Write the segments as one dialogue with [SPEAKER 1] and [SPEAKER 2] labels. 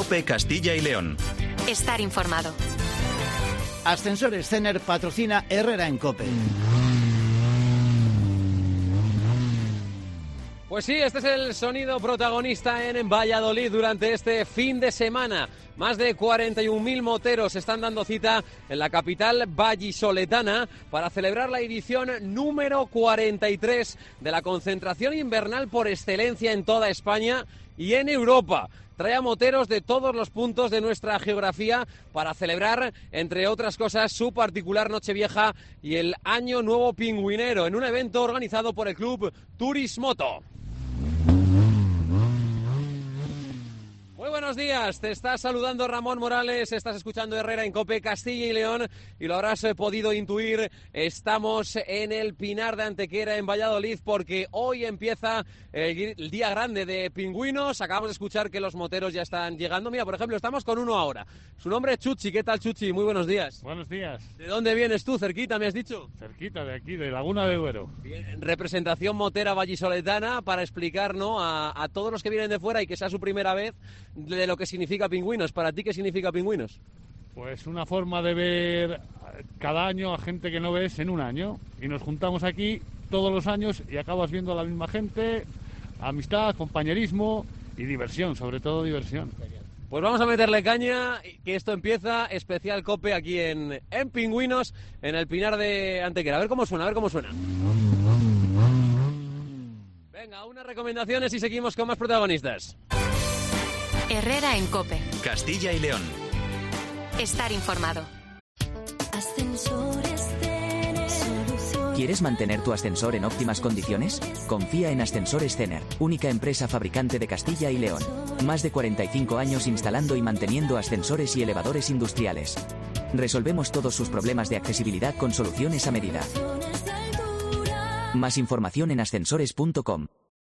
[SPEAKER 1] COPE Castilla y León.
[SPEAKER 2] Estar informado.
[SPEAKER 3] Ascensores Cener patrocina Herrera en COPE.
[SPEAKER 4] Pues sí, este es el sonido protagonista en Valladolid durante este fin de semana. Más de 41.000 moteros están dando cita en la capital vallisoletana para celebrar la edición número 43 de la concentración invernal por excelencia en toda España y en Europa. Trae a moteros de todos los puntos de nuestra geografía para celebrar, entre otras cosas, su particular Nochevieja y el Año Nuevo Pingüinero en un evento organizado por el club Turismoto. Muy buenos días, te está saludando Ramón Morales, estás escuchando Herrera en COPE Castilla y León y lo habrás podido intuir, estamos en el Pinar de Antequera en Valladolid porque hoy empieza el día grande de pingüinos, acabamos de escuchar que los moteros ya están llegando, mira, por ejemplo, estamos con uno ahora, su nombre es Chuchi, ¿qué tal Chuchi? Muy buenos días.
[SPEAKER 5] Buenos días.
[SPEAKER 4] ¿De dónde vienes tú? ¿Cerquita me has dicho?
[SPEAKER 5] Cerquita de aquí, de Laguna de Duero.
[SPEAKER 4] Bien, representación motera vallisoletana para explicar, ¿no?, a todos los que vienen de fuera y que sea su primera vez de lo que significa pingüinos. ¿Para ti qué significa pingüinos?
[SPEAKER 5] Pues una forma de ver cada año a gente que no ves en un año y nos juntamos aquí todos los años y acabas viendo a la misma gente, amistad, compañerismo y diversión, sobre todo diversión.
[SPEAKER 4] Pues vamos a meterle caña, que esto empieza especial COPE aquí en Pingüinos, en el Pinar de Antequera. A ver cómo suena, Venga, unas recomendaciones y seguimos con más protagonistas.
[SPEAKER 2] Herrera en COPE.
[SPEAKER 1] Castilla y León.
[SPEAKER 2] Estar informado.
[SPEAKER 6] ¿Quieres mantener tu ascensor en óptimas condiciones? Confía en Ascensores Cener, única empresa fabricante de Castilla y León. Más de 45 años instalando y manteniendo ascensores y elevadores industriales. Resolvemos todos sus problemas de accesibilidad con soluciones a medida. Más información en ascensores.com.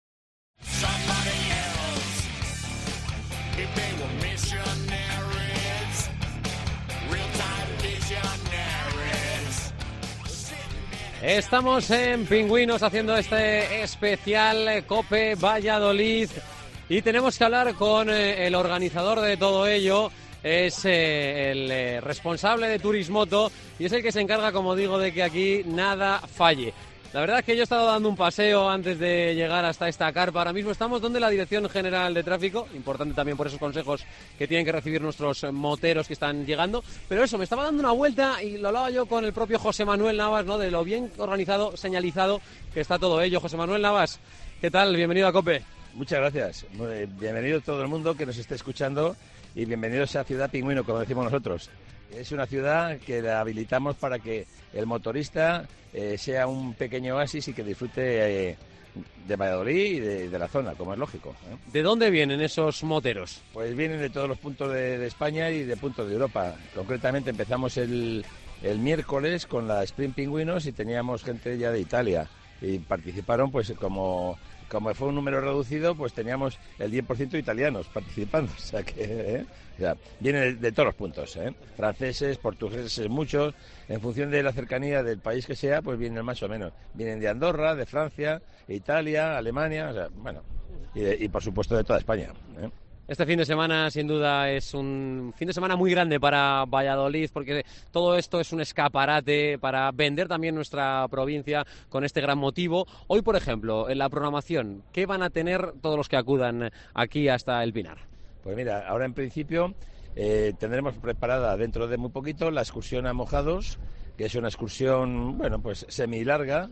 [SPEAKER 4] Estamos en Pingüinos haciendo este especial COPE Valladolid y tenemos que hablar con el organizador de todo ello. Es el responsable de Turismoto y es el que se encarga, como digo, de que aquí nada falle. La verdad es que yo he estado dando un paseo antes de llegar hasta esta carpa. Ahora mismo estamos donde la Dirección General de Tráfico, importante también por esos consejos que tienen que recibir nuestros moteros que están llegando. Pero eso, me estaba dando una vuelta y lo hablaba yo con el propio José Manuel Navas, ¿no?, de lo bien organizado, señalizado que está todo ello. José Manuel Navas, ¿qué tal? Bienvenido a COPE.
[SPEAKER 7] Muchas gracias. Bienvenido todo el mundo que nos esté escuchando y bienvenidos a Ciudad Pingüino, como decimos nosotros. Es una ciudad que la habilitamos para que el motorista sea un pequeño oasis y que disfrute de Valladolid y de la zona, como es lógico, ¿eh?
[SPEAKER 4] ¿De dónde vienen esos moteros?
[SPEAKER 7] Pues vienen de todos los puntos de España y de puntos de Europa. Concretamente empezamos el miércoles con la Sprint Pingüinos y teníamos gente ya de Italia y participaron, pues como fue un número reducido, pues teníamos el 10% italianos participando, o sea que vienen de todos los puntos, franceses, portugueses, muchos, en función de la cercanía del país que sea, pues vienen más o menos, vienen de Andorra, de Francia, Italia, Alemania, o sea, bueno, y por supuesto de toda España,
[SPEAKER 4] Este fin de semana, sin duda, es un fin de semana muy grande para Valladolid, porque todo esto es un escaparate para vender también nuestra provincia con este gran motivo. Hoy, por ejemplo, en la programación, ¿qué van a tener todos los que acudan aquí hasta el Pinar?
[SPEAKER 7] Pues mira, ahora en principio tendremos preparada dentro de muy poquito la excursión a Mojados, que es una excursión, bueno, pues semi-larga,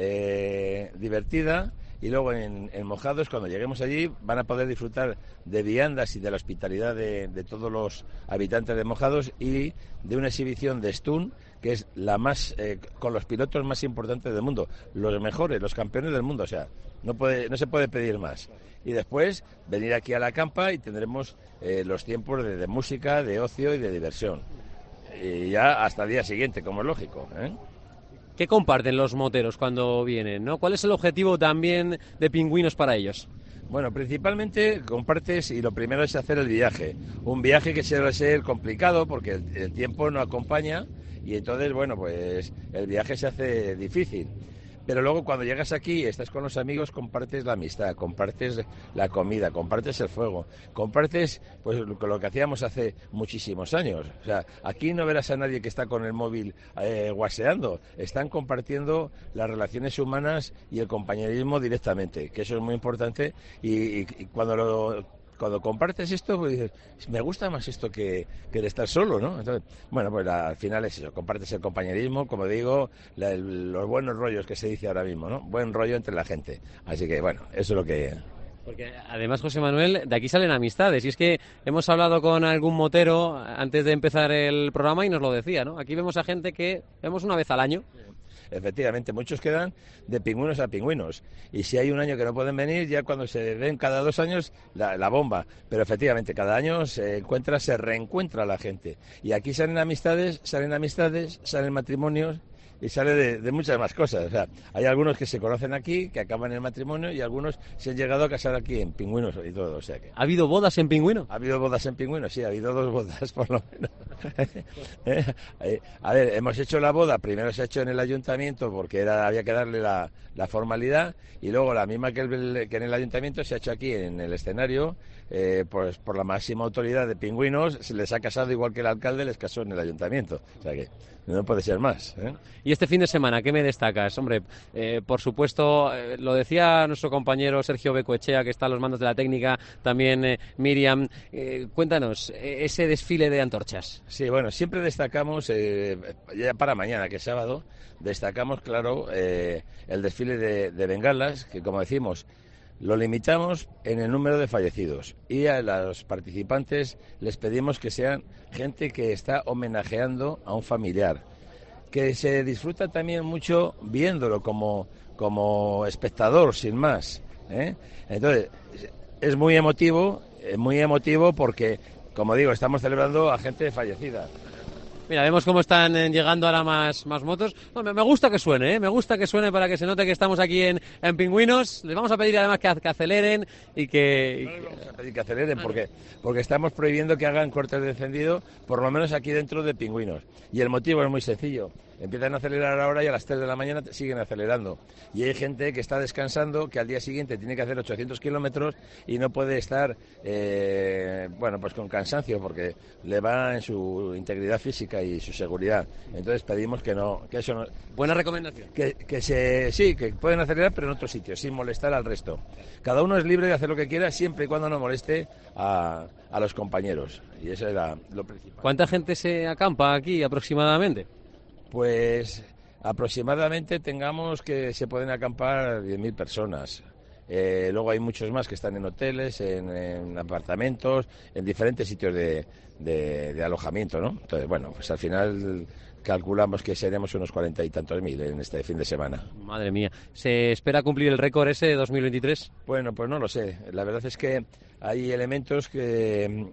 [SPEAKER 7] divertida. Y luego en Mojados, cuando lleguemos allí, van a poder disfrutar de viandas y de la hospitalidad de todos los habitantes de Mojados y de una exhibición de Stun, que es la más con los pilotos más importantes del mundo, los mejores, los campeones del mundo, o sea, no se puede pedir más. Y después venir aquí a la campa y tendremos los tiempos de música, de ocio y de diversión. Y ya hasta el día siguiente, como es lógico, ¿eh?
[SPEAKER 4] ¿Qué comparten los moteros cuando vienen, ¿no? ¿Cuál es el objetivo también de Pingüinos para ellos?
[SPEAKER 7] Bueno, principalmente compartes y lo primero es hacer el viaje. Un viaje que suele ser complicado porque el tiempo no acompaña y entonces, bueno, pues el viaje se hace difícil. Pero luego cuando llegas aquí, estás con los amigos, compartes la amistad, compartes la comida, compartes el fuego, compartes pues lo que hacíamos hace muchísimos años. O sea, aquí no verás a nadie que está con el móvil guaseando, están compartiendo las relaciones humanas y el compañerismo directamente, que eso es muy importante y cuando compartes esto, pues dices, me gusta más esto que el estar solo, ¿no? Entonces, bueno, pues al final es eso, compartes el compañerismo, como digo, los buenos rollos que se dice ahora mismo, ¿no? Buen rollo entre la gente. Así que, bueno, eso es lo que...
[SPEAKER 4] Porque además, José Manuel, de aquí salen amistades. Y es que hemos hablado con algún motero antes de empezar el programa y nos lo decía, ¿no? Aquí vemos a gente que vemos una vez al año.
[SPEAKER 7] Efectivamente, muchos quedan de pingüinos a pingüinos. Y si hay un año que no pueden venir, ya cuando se ven cada 2 años, la bomba. Pero efectivamente, cada año se reencuentra la gente. Y aquí salen amistades, salen matrimonios y sale de muchas más cosas. O sea, hay algunos que se conocen aquí, que acaban el matrimonio, y algunos se han llegado a casar aquí en Pingüinos y todo. O sea que...
[SPEAKER 4] ¿Ha habido bodas en Pingüino?
[SPEAKER 7] Ha habido bodas en Pingüinos, sí, ha habido 2 bodas por lo menos. A ver, hemos hecho la boda, primero se ha hecho en el ayuntamiento porque había que darle la formalidad, y luego la misma que en el ayuntamiento se ha hecho aquí en el escenario, pues por la máxima autoridad de Pingüinos, se les ha casado igual que el alcalde les casó en el ayuntamiento. O sea que no puede ser más, ¿eh?
[SPEAKER 4] Y este fin de semana, ¿qué me destacas? Hombre, por supuesto, lo decía nuestro compañero Sergio Becoechea, que está a los mandos de la técnica, también Miriam. Cuéntanos, ese desfile de antorchas.
[SPEAKER 7] Sí, bueno, siempre destacamos, ya para mañana, que es sábado, destacamos, claro, el desfile de bengalas, que como decimos, lo limitamos en el número de fallecidos, y a los participantes les pedimos que sean gente que está homenajeando a un familiar, que se disfruta también mucho viéndolo como espectador, sin más, ¿eh? Entonces, es muy emotivo porque, como digo, estamos celebrando a gente fallecida.
[SPEAKER 4] Mira, vemos cómo están llegando ahora más motos. No, me gusta que suene, ¿eh? Me gusta que suene para que se note que estamos aquí en Pingüinos. Les vamos a pedir además que aceleren y que...
[SPEAKER 7] No les vamos a pedir que aceleren porque estamos prohibiendo que hagan cortes de encendido, por lo menos aquí dentro de Pingüinos. Y el motivo es muy sencillo. Empiezan a acelerar ahora y a las 3 de la mañana siguen acelerando. Y hay gente que está descansando, que al día siguiente tiene que hacer 800 kilómetros y no puede estar, pues con cansancio, porque le va en su integridad física y su seguridad. Entonces pedimos que eso no...
[SPEAKER 4] Buena recomendación.
[SPEAKER 7] Que pueden acelerar, pero en otro sitio, sin molestar al resto. Cada uno es libre de hacer lo que quiera, siempre y cuando no moleste a los compañeros. Y eso era lo principal.
[SPEAKER 4] ¿Cuánta gente se acampa aquí aproximadamente?
[SPEAKER 7] Pues aproximadamente tengamos que se pueden acampar 10.000 personas. Luego hay muchos más que están en hoteles, en apartamentos, en diferentes sitios de alojamiento, ¿no? Entonces, bueno, pues al final calculamos que seremos unos 40 y tantos mil en este fin de semana.
[SPEAKER 4] Madre mía, ¿se espera cumplir el récord ese de 2023?
[SPEAKER 7] Bueno, pues no lo sé. La verdad es que hay elementos que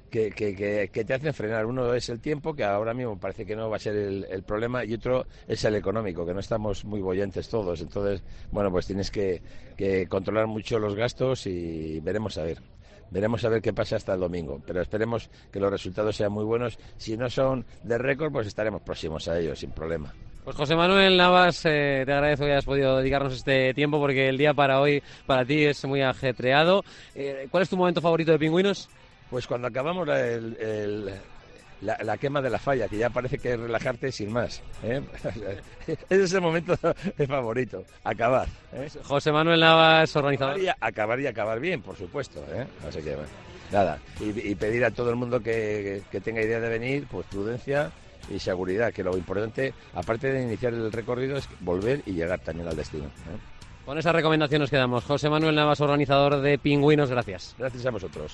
[SPEAKER 7] te hacen frenar. Uno es el tiempo, que ahora mismo parece que no va a ser el problema, y otro es el económico, que no estamos muy boyentes todos. Entonces, bueno, pues tienes que controlar mucho los gastos y veremos a ver qué pasa hasta el domingo, pero esperemos que los resultados sean muy buenos. Si no son de récord, pues estaremos próximos a ellos, sin problema.
[SPEAKER 4] Pues José Manuel Navas, te agradezco que hayas podido dedicarnos este tiempo, porque el día para hoy, para ti, es muy ajetreado. ¿Cuál es tu momento favorito de Pingüinos?
[SPEAKER 7] Pues cuando acabamos la quema de la falla, que ya parece que es relajarte sin más, ¿eh? Ese es el momento favorito, acabar, ¿eh?
[SPEAKER 4] José Manuel Navas, organizador.
[SPEAKER 7] Acabar y acabar bien, por supuesto, ¿eh? Así que, bueno, nada, y pedir a todo el mundo que tenga idea de venir, pues prudencia y seguridad, que lo importante, aparte de iniciar el recorrido, es volver y llegar también al destino, ¿eh?
[SPEAKER 4] Con esa recomendación nos quedamos. José Manuel Navas, organizador de Pingüinos, gracias.
[SPEAKER 7] Gracias a vosotros.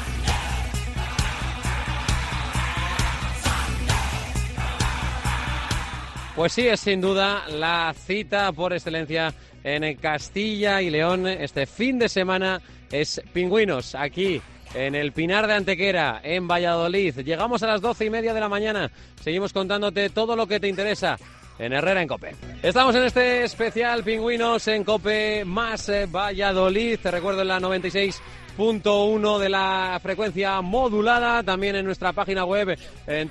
[SPEAKER 4] Pues sí, es sin duda la cita por excelencia en Castilla y León. Este fin de semana es Pingüinos, aquí en el Pinar de Antequera, en Valladolid. Llegamos a las 12:30 de la mañana. Seguimos contándote todo lo que te interesa en Herrera en COPE. Estamos en este especial Pingüinos en COPE más Valladolid. Te recuerdo en la 96.1 de la frecuencia modulada, también en nuestra página web en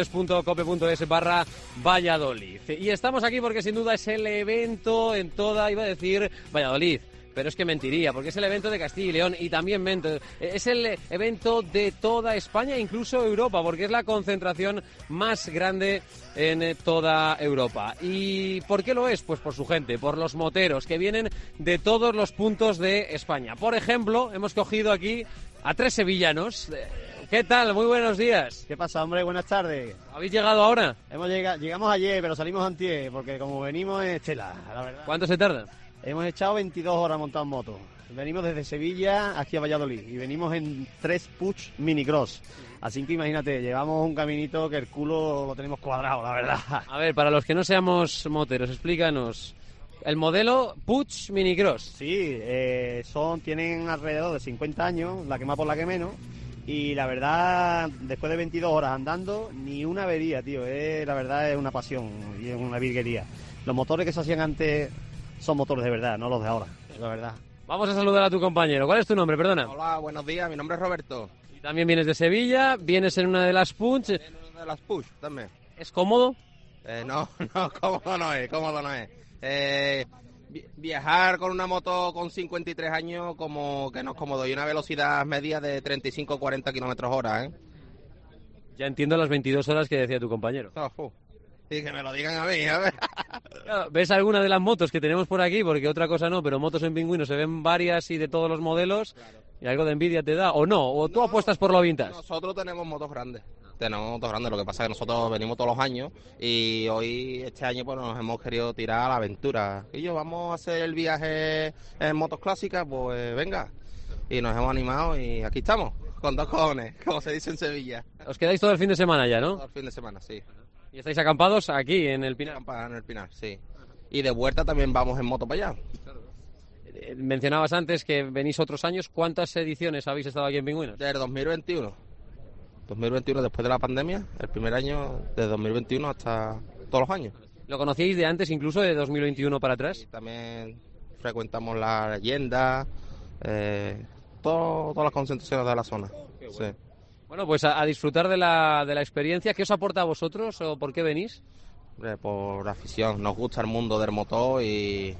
[SPEAKER 4] www.cope.es/Valladolid. Y estamos aquí porque sin duda es el evento en toda, iba a decir Valladolid, pero es que mentiría, porque es el evento de Castilla y León y también es el evento de toda España, incluso Europa, porque es la concentración más grande en toda Europa. ¿Y por qué lo es? Pues por su gente, por los moteros que vienen de todos los puntos de España. Por ejemplo, hemos cogido aquí a 3 sevillanos. ¿Qué tal? Muy buenos días.
[SPEAKER 8] ¿Qué pasa, hombre? Buenas tardes.
[SPEAKER 4] ¿Habéis llegado ahora?
[SPEAKER 8] Llegamos ayer, pero salimos antier, porque como venimos en estela, la verdad.
[SPEAKER 4] ¿Cuánto se tarda?
[SPEAKER 8] Hemos echado 22 horas montados en moto. Venimos desde Sevilla aquí a Valladolid y venimos en 3 Puig Minicross. Así que imagínate, llevamos un caminito que el culo lo tenemos cuadrado, la verdad.
[SPEAKER 4] A ver, para los que no seamos moteros, explícanos. El modelo Puig Minicross.
[SPEAKER 8] Sí, tienen alrededor de 50 años, la que más por la que menos. Y la verdad, después de 22 horas andando, ni una avería, tío. La verdad es una pasión y es una virguería. Los motores que se hacían antes son motores de verdad, no los de ahora, la verdad.
[SPEAKER 4] Vamos a saludar a tu compañero. ¿Cuál es tu nombre, perdona?
[SPEAKER 9] Hola, buenos días, mi nombre es Roberto.
[SPEAKER 4] Y también vienes de Sevilla, vienes en una de las Puig.
[SPEAKER 9] En una de las Puig también.
[SPEAKER 4] ¿Es cómodo?
[SPEAKER 9] No, cómodo no es. Viajar con una moto con 53 años como que no es cómodo y una velocidad media de 35-40 kilómetros hora, ¿eh?
[SPEAKER 4] Ya entiendo las 22 horas que decía tu compañero.
[SPEAKER 9] Y que me lo digan a mí, a ver.
[SPEAKER 4] Claro, ¿ves alguna de las motos que tenemos por aquí? Porque otra cosa no, pero motos en Pingüinos se ven varias y de todos los modelos. Claro. ¿Y algo de envidia te da o no? ¿O tú apuestas por lo vintage?
[SPEAKER 9] Nosotros tenemos motos grandes. Lo que pasa es que nosotros venimos todos los años y este año pues nos hemos querido tirar a la aventura. Y vamos a hacer el viaje en motos clásicas, pues venga. Y nos hemos animado y aquí estamos, con 2 cojones, como se dice en Sevilla.
[SPEAKER 4] Os quedáis todo el fin de semana ya, ¿no?
[SPEAKER 9] Todo el fin de semana, sí.
[SPEAKER 4] ¿Y estáis acampados aquí en el Pinar?
[SPEAKER 9] En el Pinar, sí. Y de vuelta también vamos en moto para allá.
[SPEAKER 4] Mencionabas antes que venís otros años. ¿Cuántas ediciones habéis estado aquí en Pingüinos?
[SPEAKER 9] Del 2021. 2021 después de la pandemia, el primer año de 2021 hasta todos los años.
[SPEAKER 4] ¿Lo conocíais de antes, incluso de 2021 para atrás?
[SPEAKER 9] Y también frecuentamos la leyenda, todas las concentraciones de la zona.
[SPEAKER 4] Bueno.
[SPEAKER 9] Sí.
[SPEAKER 4] Bueno, pues a disfrutar de la experiencia. ¿Qué os aporta a vosotros o por qué venís?
[SPEAKER 9] Por afición. Nos gusta el mundo del motor y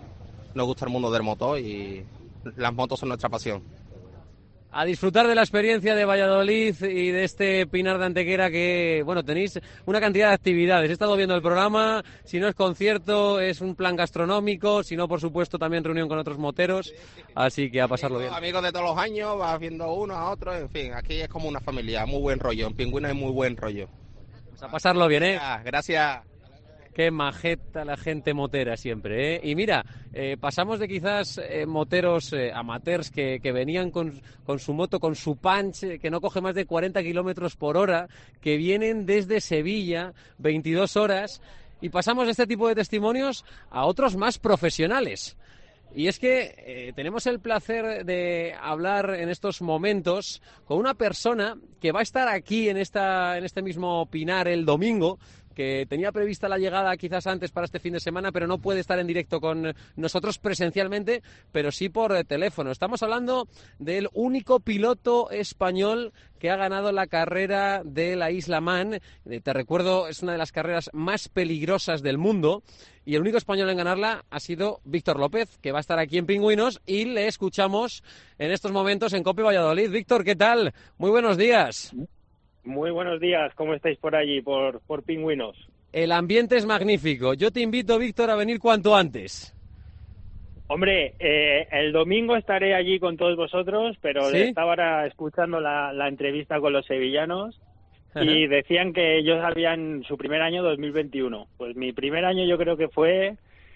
[SPEAKER 9] las motos son nuestra pasión.
[SPEAKER 4] A disfrutar de la experiencia de Valladolid y de este Pinar de Antequera que, bueno, tenéis una cantidad de actividades. He estado viendo el programa, si no es concierto, es un plan gastronómico, si no, por supuesto, también reunión con otros moteros, así que a pasarlo bien.
[SPEAKER 9] Amigos de todos los años, vas viendo uno a otro, en fin, aquí es como una familia, muy buen rollo, en Pingüinos es muy buen rollo.
[SPEAKER 4] Pues a pasarlo bien, ¿eh?
[SPEAKER 9] Gracias.
[SPEAKER 4] Qué majeta la gente motera siempre, ¿eh? Y mira, pasamos de quizás moteros amateurs que venían con su moto, con su punch, que no coge más de 40 kilómetros por hora, que vienen desde Sevilla, 22 horas, y pasamos de este tipo de testimonios a otros más profesionales. Y es que tenemos el placer de hablar en estos momentos con una persona que va a estar aquí en este mismo Pinar el domingo, que tenía prevista la llegada quizás antes para este fin de semana, pero no puede estar en directo con nosotros presencialmente, pero sí por teléfono. Estamos hablando del único piloto español que ha ganado la carrera de la Isla Man. Te recuerdo, es una de las carreras más peligrosas del mundo, y el único español en ganarla ha sido Víctor López, que va a estar aquí en Pingüinos, y le escuchamos en estos momentos en COPE Valladolid. Víctor, ¿qué tal? Muy buenos días.
[SPEAKER 10] Muy buenos días, ¿cómo estáis por allí, por Pingüinos?
[SPEAKER 4] El ambiente es magnífico. Yo te invito, Víctor, a venir cuanto antes.
[SPEAKER 10] Hombre, el domingo estaré allí con todos vosotros, pero
[SPEAKER 4] ¿sí?
[SPEAKER 10] Estaba ahora escuchando la entrevista con los sevillanos y decían que ellos habían su primer año 2021. Pues mi primer año yo creo que fue...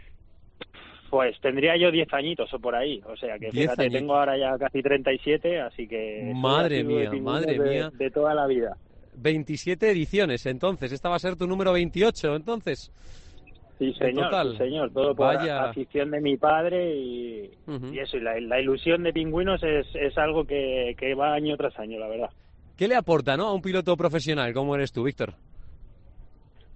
[SPEAKER 10] Pues tendría yo 10 añitos o por ahí, o sea que fíjate, tengo ahora ya casi 37, así que...
[SPEAKER 4] Madre mía.
[SPEAKER 10] De toda la vida.
[SPEAKER 4] 27 ediciones, entonces, esta va a ser tu número 28, entonces.
[SPEAKER 10] Sí, señor,
[SPEAKER 4] total.
[SPEAKER 10] Sí, señor, todo por la afición de mi padre y eso, y la ilusión de Pingüinos es algo que va año tras año, la verdad.
[SPEAKER 4] ¿Qué le aporta, no, a un piloto profesional como eres tú, Víctor?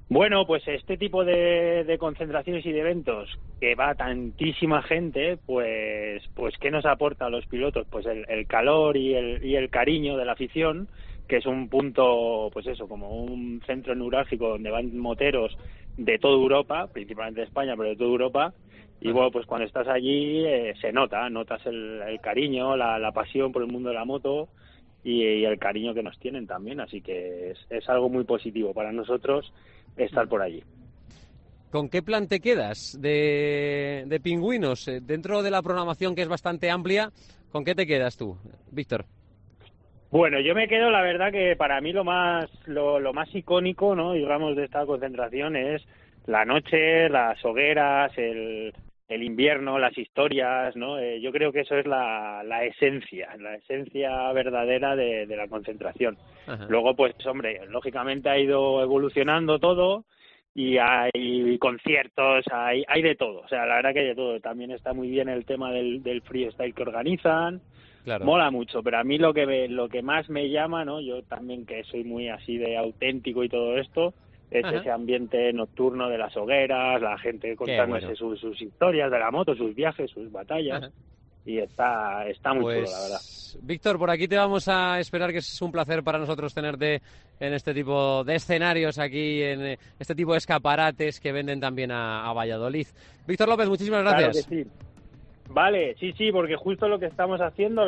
[SPEAKER 10] Bueno, pues este tipo de concentraciones y de eventos que va tantísima gente, pues ¿qué nos aporta a los pilotos? Pues el calor y el cariño de la afición, que es un punto, pues eso, como un centro neurálgico donde van moteros de toda Europa, principalmente de España, pero de toda Europa. Y bueno, pues cuando estás allí notas el cariño, la pasión por el mundo de la moto y el cariño que nos tienen también, así que es algo muy positivo para nosotros estar por allí.
[SPEAKER 4] ¿Con qué plan te quedas de pingüinos? Dentro de la programación, que es bastante amplia, ¿con qué te quedas tú, Víctor?
[SPEAKER 10] Bueno, yo me quedo, la verdad que para mí lo más icónico, ¿no?, digamos, de esta concentración es la noche, las hogueras, el invierno, las historias, ¿no? Yo creo que eso es la esencia verdadera de la concentración. Ajá. Luego, pues, hombre, lógicamente ha ido evolucionando todo y hay conciertos, hay de todo. O sea, la verdad que hay de todo. También está muy bien el tema del freestyle que organizan. Claro. Mola mucho, pero a mí lo que más me llama, ¿no? Yo también, que soy muy así de auténtico y todo esto, es Ajá. ese ambiente nocturno de las hogueras, la gente contándose sus historias de la moto, sus viajes, sus batallas. Ajá. Y está muy chulo, la verdad.
[SPEAKER 4] Víctor, por aquí te vamos a esperar, que es un placer para nosotros tenerte en este tipo de escenarios aquí, en este tipo de escaparates que venden también a Valladolid. Víctor López, muchísimas gracias.
[SPEAKER 10] Claro que sí. Vale, sí, porque justo lo que estamos haciendo,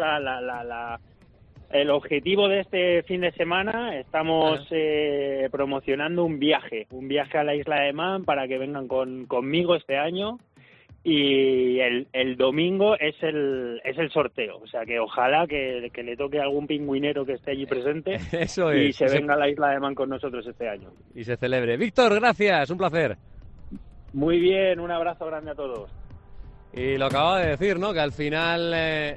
[SPEAKER 10] el objetivo de este fin de semana, estamos promocionando un viaje a la isla de Man para que vengan conmigo este año, y el domingo es el sorteo, o sea que ojalá que le toque a algún pingüinero que esté allí presente. Eso es, y se venga a la isla de Man con nosotros este año.
[SPEAKER 4] Y se celebre. Víctor, gracias, un placer.
[SPEAKER 10] Muy bien, un abrazo grande a todos.
[SPEAKER 4] Y lo acababa de decir, ¿no?, que al final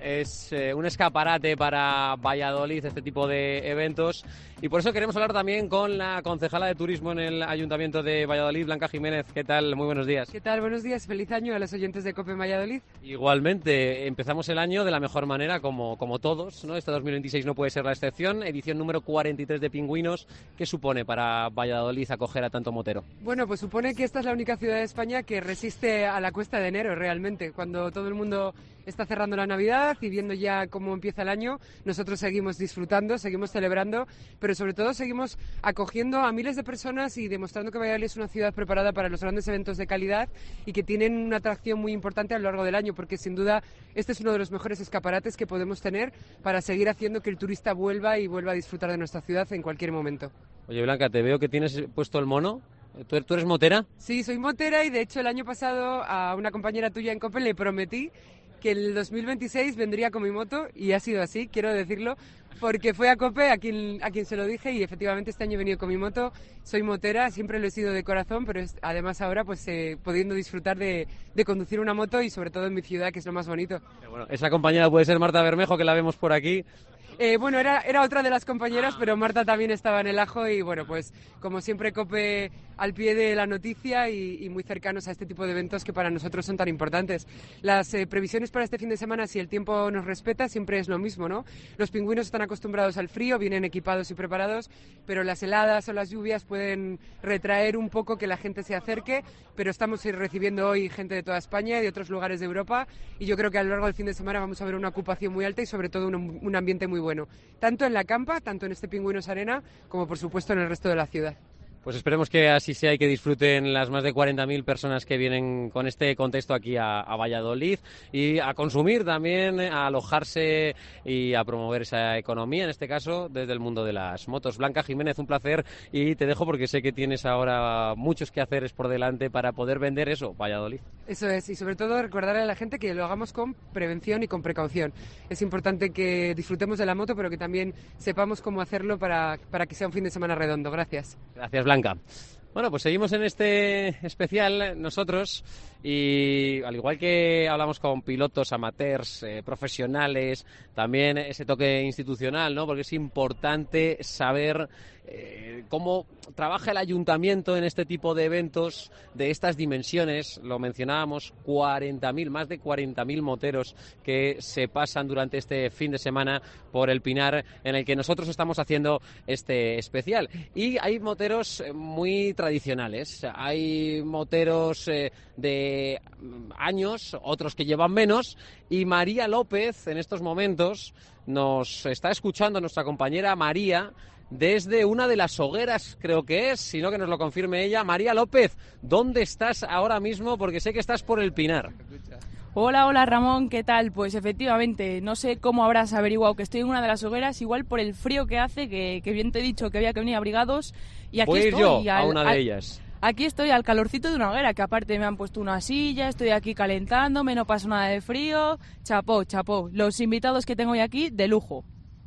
[SPEAKER 4] es un escaparate para Valladolid este tipo de eventos, y por eso queremos hablar también con la concejala de turismo en el Ayuntamiento de Valladolid, Blanca Jiménez. ¿Qué tal? Muy buenos días.
[SPEAKER 11] ¿Qué tal? Buenos días, feliz año a los oyentes de COPE Valladolid.
[SPEAKER 4] Igualmente, empezamos el año de la mejor manera, como todos, ¿no? Este 2026 no puede ser la excepción, edición número 43 de Pingüinos. ¿Qué supone para Valladolid acoger a tanto motero?
[SPEAKER 11] Bueno, pues supone que esta es la única ciudad de España que resiste a la cuesta de enero, realmente. Cuando todo el mundo está cerrando la Navidad y viendo ya cómo empieza el año, nosotros seguimos disfrutando, seguimos celebrando, pero sobre todo seguimos acogiendo a miles de personas y demostrando que Valladolid es una ciudad preparada para los grandes eventos de calidad y que tienen una atracción muy importante a lo largo del año, porque sin duda este es uno de los mejores escaparates que podemos tener para seguir haciendo que el turista vuelva a disfrutar de nuestra ciudad en cualquier momento.
[SPEAKER 4] Oye, Blanca, te veo que tienes puesto el mono. ¿Tú eres motera?
[SPEAKER 11] Sí, soy motera, y de hecho el año pasado a una compañera tuya en COPE le prometí que el 2026 vendría con mi moto, y ha sido así, quiero decirlo, porque fue a COPE a quien se lo dije, y efectivamente este año he venido con mi moto. Soy motera, siempre lo he sido de corazón, pero además ahora pues pudiendo disfrutar de conducir una moto, y sobre todo en mi ciudad, que es lo más bonito.
[SPEAKER 4] Bueno, esa compañera puede ser Marta Bermejo, que la vemos por aquí.
[SPEAKER 11] Bueno, era otra de las compañeras, pero Marta también estaba en el ajo, y bueno, pues como siempre COPE al pie de la noticia y muy cercanos a este tipo de eventos que para nosotros son tan importantes. Las previsiones para este fin de semana, si el tiempo nos respeta, siempre es lo mismo, ¿no? Los pingüinos están acostumbrados al frío, vienen equipados y preparados, pero las heladas o las lluvias pueden retraer un poco que la gente se acerque, pero estamos recibiendo hoy gente de toda España y de otros lugares de Europa, y yo creo que a lo largo del fin de semana vamos a ver una ocupación muy alta y sobre todo un ambiente muy bueno, tanto en la campa, tanto en este Pingüinos Arena, como por supuesto en el resto de la ciudad.
[SPEAKER 4] Pues esperemos que así sea y que disfruten las más de 40.000 personas que vienen con este contexto aquí a Valladolid, y a consumir también, a alojarse y a promover esa economía, en este caso desde el mundo de las motos. Blanca Jiménez, un placer, y te dejo porque sé que tienes ahora muchos quehaceres por delante para poder vender eso, Valladolid.
[SPEAKER 11] Eso es, y sobre todo recordarle a la gente que lo hagamos con prevención y con precaución. Es importante que disfrutemos de la moto, pero que también sepamos cómo hacerlo para que sea un fin de semana redondo. Gracias.
[SPEAKER 4] Gracias, Blanca. Bueno, pues seguimos en este especial nosotros, y al igual que hablamos con pilotos amateurs, profesionales, también ese toque institucional, ¿no? Porque es importante saber cómo trabaja el ayuntamiento en este tipo de eventos de estas dimensiones. Lo mencionábamos, 40.000, más de 40.000 moteros que se pasan durante este fin de semana por el Pinar, en el que nosotros estamos haciendo este especial. Y hay moteros muy tradicionales. Hay moteros de años, otros que llevan menos, y María López en estos momentos nos está escuchando, nuestra compañera María, desde una de las hogueras, creo que es, si no que nos lo confirme ella. María López, ¿dónde estás ahora mismo? Porque sé que estás por el Pinar.
[SPEAKER 12] Hola Ramón, ¿qué tal? Pues efectivamente, no sé cómo habrás averiguado que estoy en una de las hogueras, igual por el frío que hace, que bien te he dicho que había que venir abrigados, y aquí
[SPEAKER 4] voy
[SPEAKER 12] estoy.
[SPEAKER 4] Yo a una de ellas.
[SPEAKER 12] Aquí estoy al calorcito de una hoguera, que aparte me han puesto una silla, estoy aquí calentándome, no paso nada de frío. Chapó. Los invitados que tengo hoy aquí, de lujo.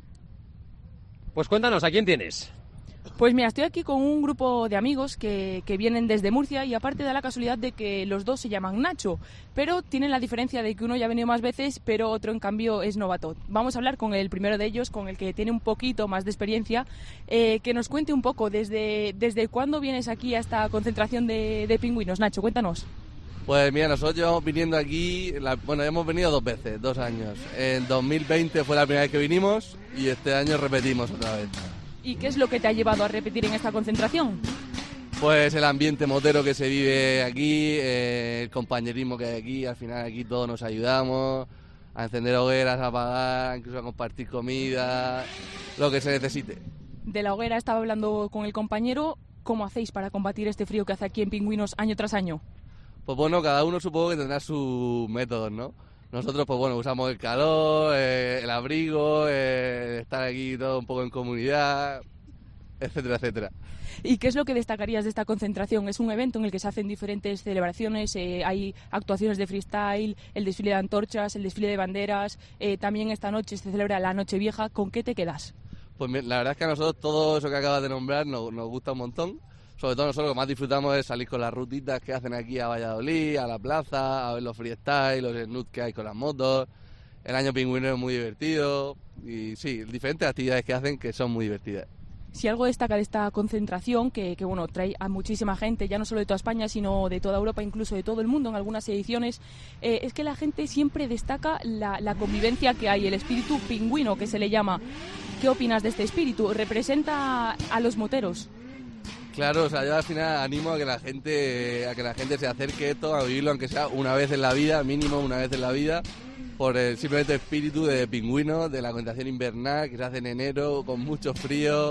[SPEAKER 4] Pues cuéntanos, ¿a quién tienes?
[SPEAKER 12] Pues mira, estoy aquí con un grupo de amigos que vienen desde Murcia, y aparte da la casualidad de que los dos se llaman Nacho, pero tienen la diferencia de que uno ya ha venido más veces, pero otro en cambio es novato. Vamos a hablar con el primero de ellos, con el que tiene un poquito más de experiencia, que nos cuente un poco desde cuándo vienes aquí a esta concentración de pingüinos. Nacho, cuéntanos.
[SPEAKER 13] Pues mira, nosotros llevamos viniendo aquí, hemos venido 2 veces, 2 años. En 2020 fue la primera vez que vinimos y este año repetimos otra vez.
[SPEAKER 12] ¿Y qué es lo que te ha llevado a repetir en esta concentración?
[SPEAKER 13] Pues el ambiente motero que se vive aquí, el compañerismo que hay aquí, al final aquí todos nos ayudamos a encender hogueras, a apagar, incluso a compartir comida, lo que se necesite.
[SPEAKER 12] De la hoguera estaba hablando con el compañero, ¿cómo hacéis para combatir este frío que hace aquí en Pingüinos año tras año?
[SPEAKER 13] Pues bueno, cada uno supongo que tendrá sus métodos, ¿no? Nosotros, pues bueno, usamos el calor, el abrigo, estar aquí todo un poco en comunidad, etcétera, etcétera.
[SPEAKER 12] ¿Y qué es lo que destacarías de esta concentración? Es un evento en el que se hacen diferentes celebraciones, hay actuaciones de freestyle, el desfile de antorchas, el desfile de banderas, también esta noche se celebra la Nochevieja. ¿Con qué te quedas?
[SPEAKER 13] Pues la verdad es que a nosotros todo eso que acabas de nombrar nos gusta un montón. Sobre todo nosotros lo que más disfrutamos es salir con las rutitas que hacen aquí a Valladolid, a la plaza, a ver los freestyle, los snoot que hay con las motos. El año pingüino es muy divertido y sí, diferentes actividades que hacen que son muy divertidas.
[SPEAKER 12] Si algo destaca de esta concentración, que bueno, trae a muchísima gente, ya no solo de toda España, sino de toda Europa, incluso de todo el mundo en algunas ediciones, es que la gente siempre destaca la convivencia que hay, el espíritu pingüino que se le llama. ¿Qué opinas de este espíritu? ¿Representa a los moteros?
[SPEAKER 13] Claro, o sea, yo al final animo a que la gente se acerque esto, a vivirlo aunque sea una vez en la vida, mínimo una vez en la vida, por el simplemente espíritu de pingüinos, de la concentración invernal que se hace en enero con mucho frío.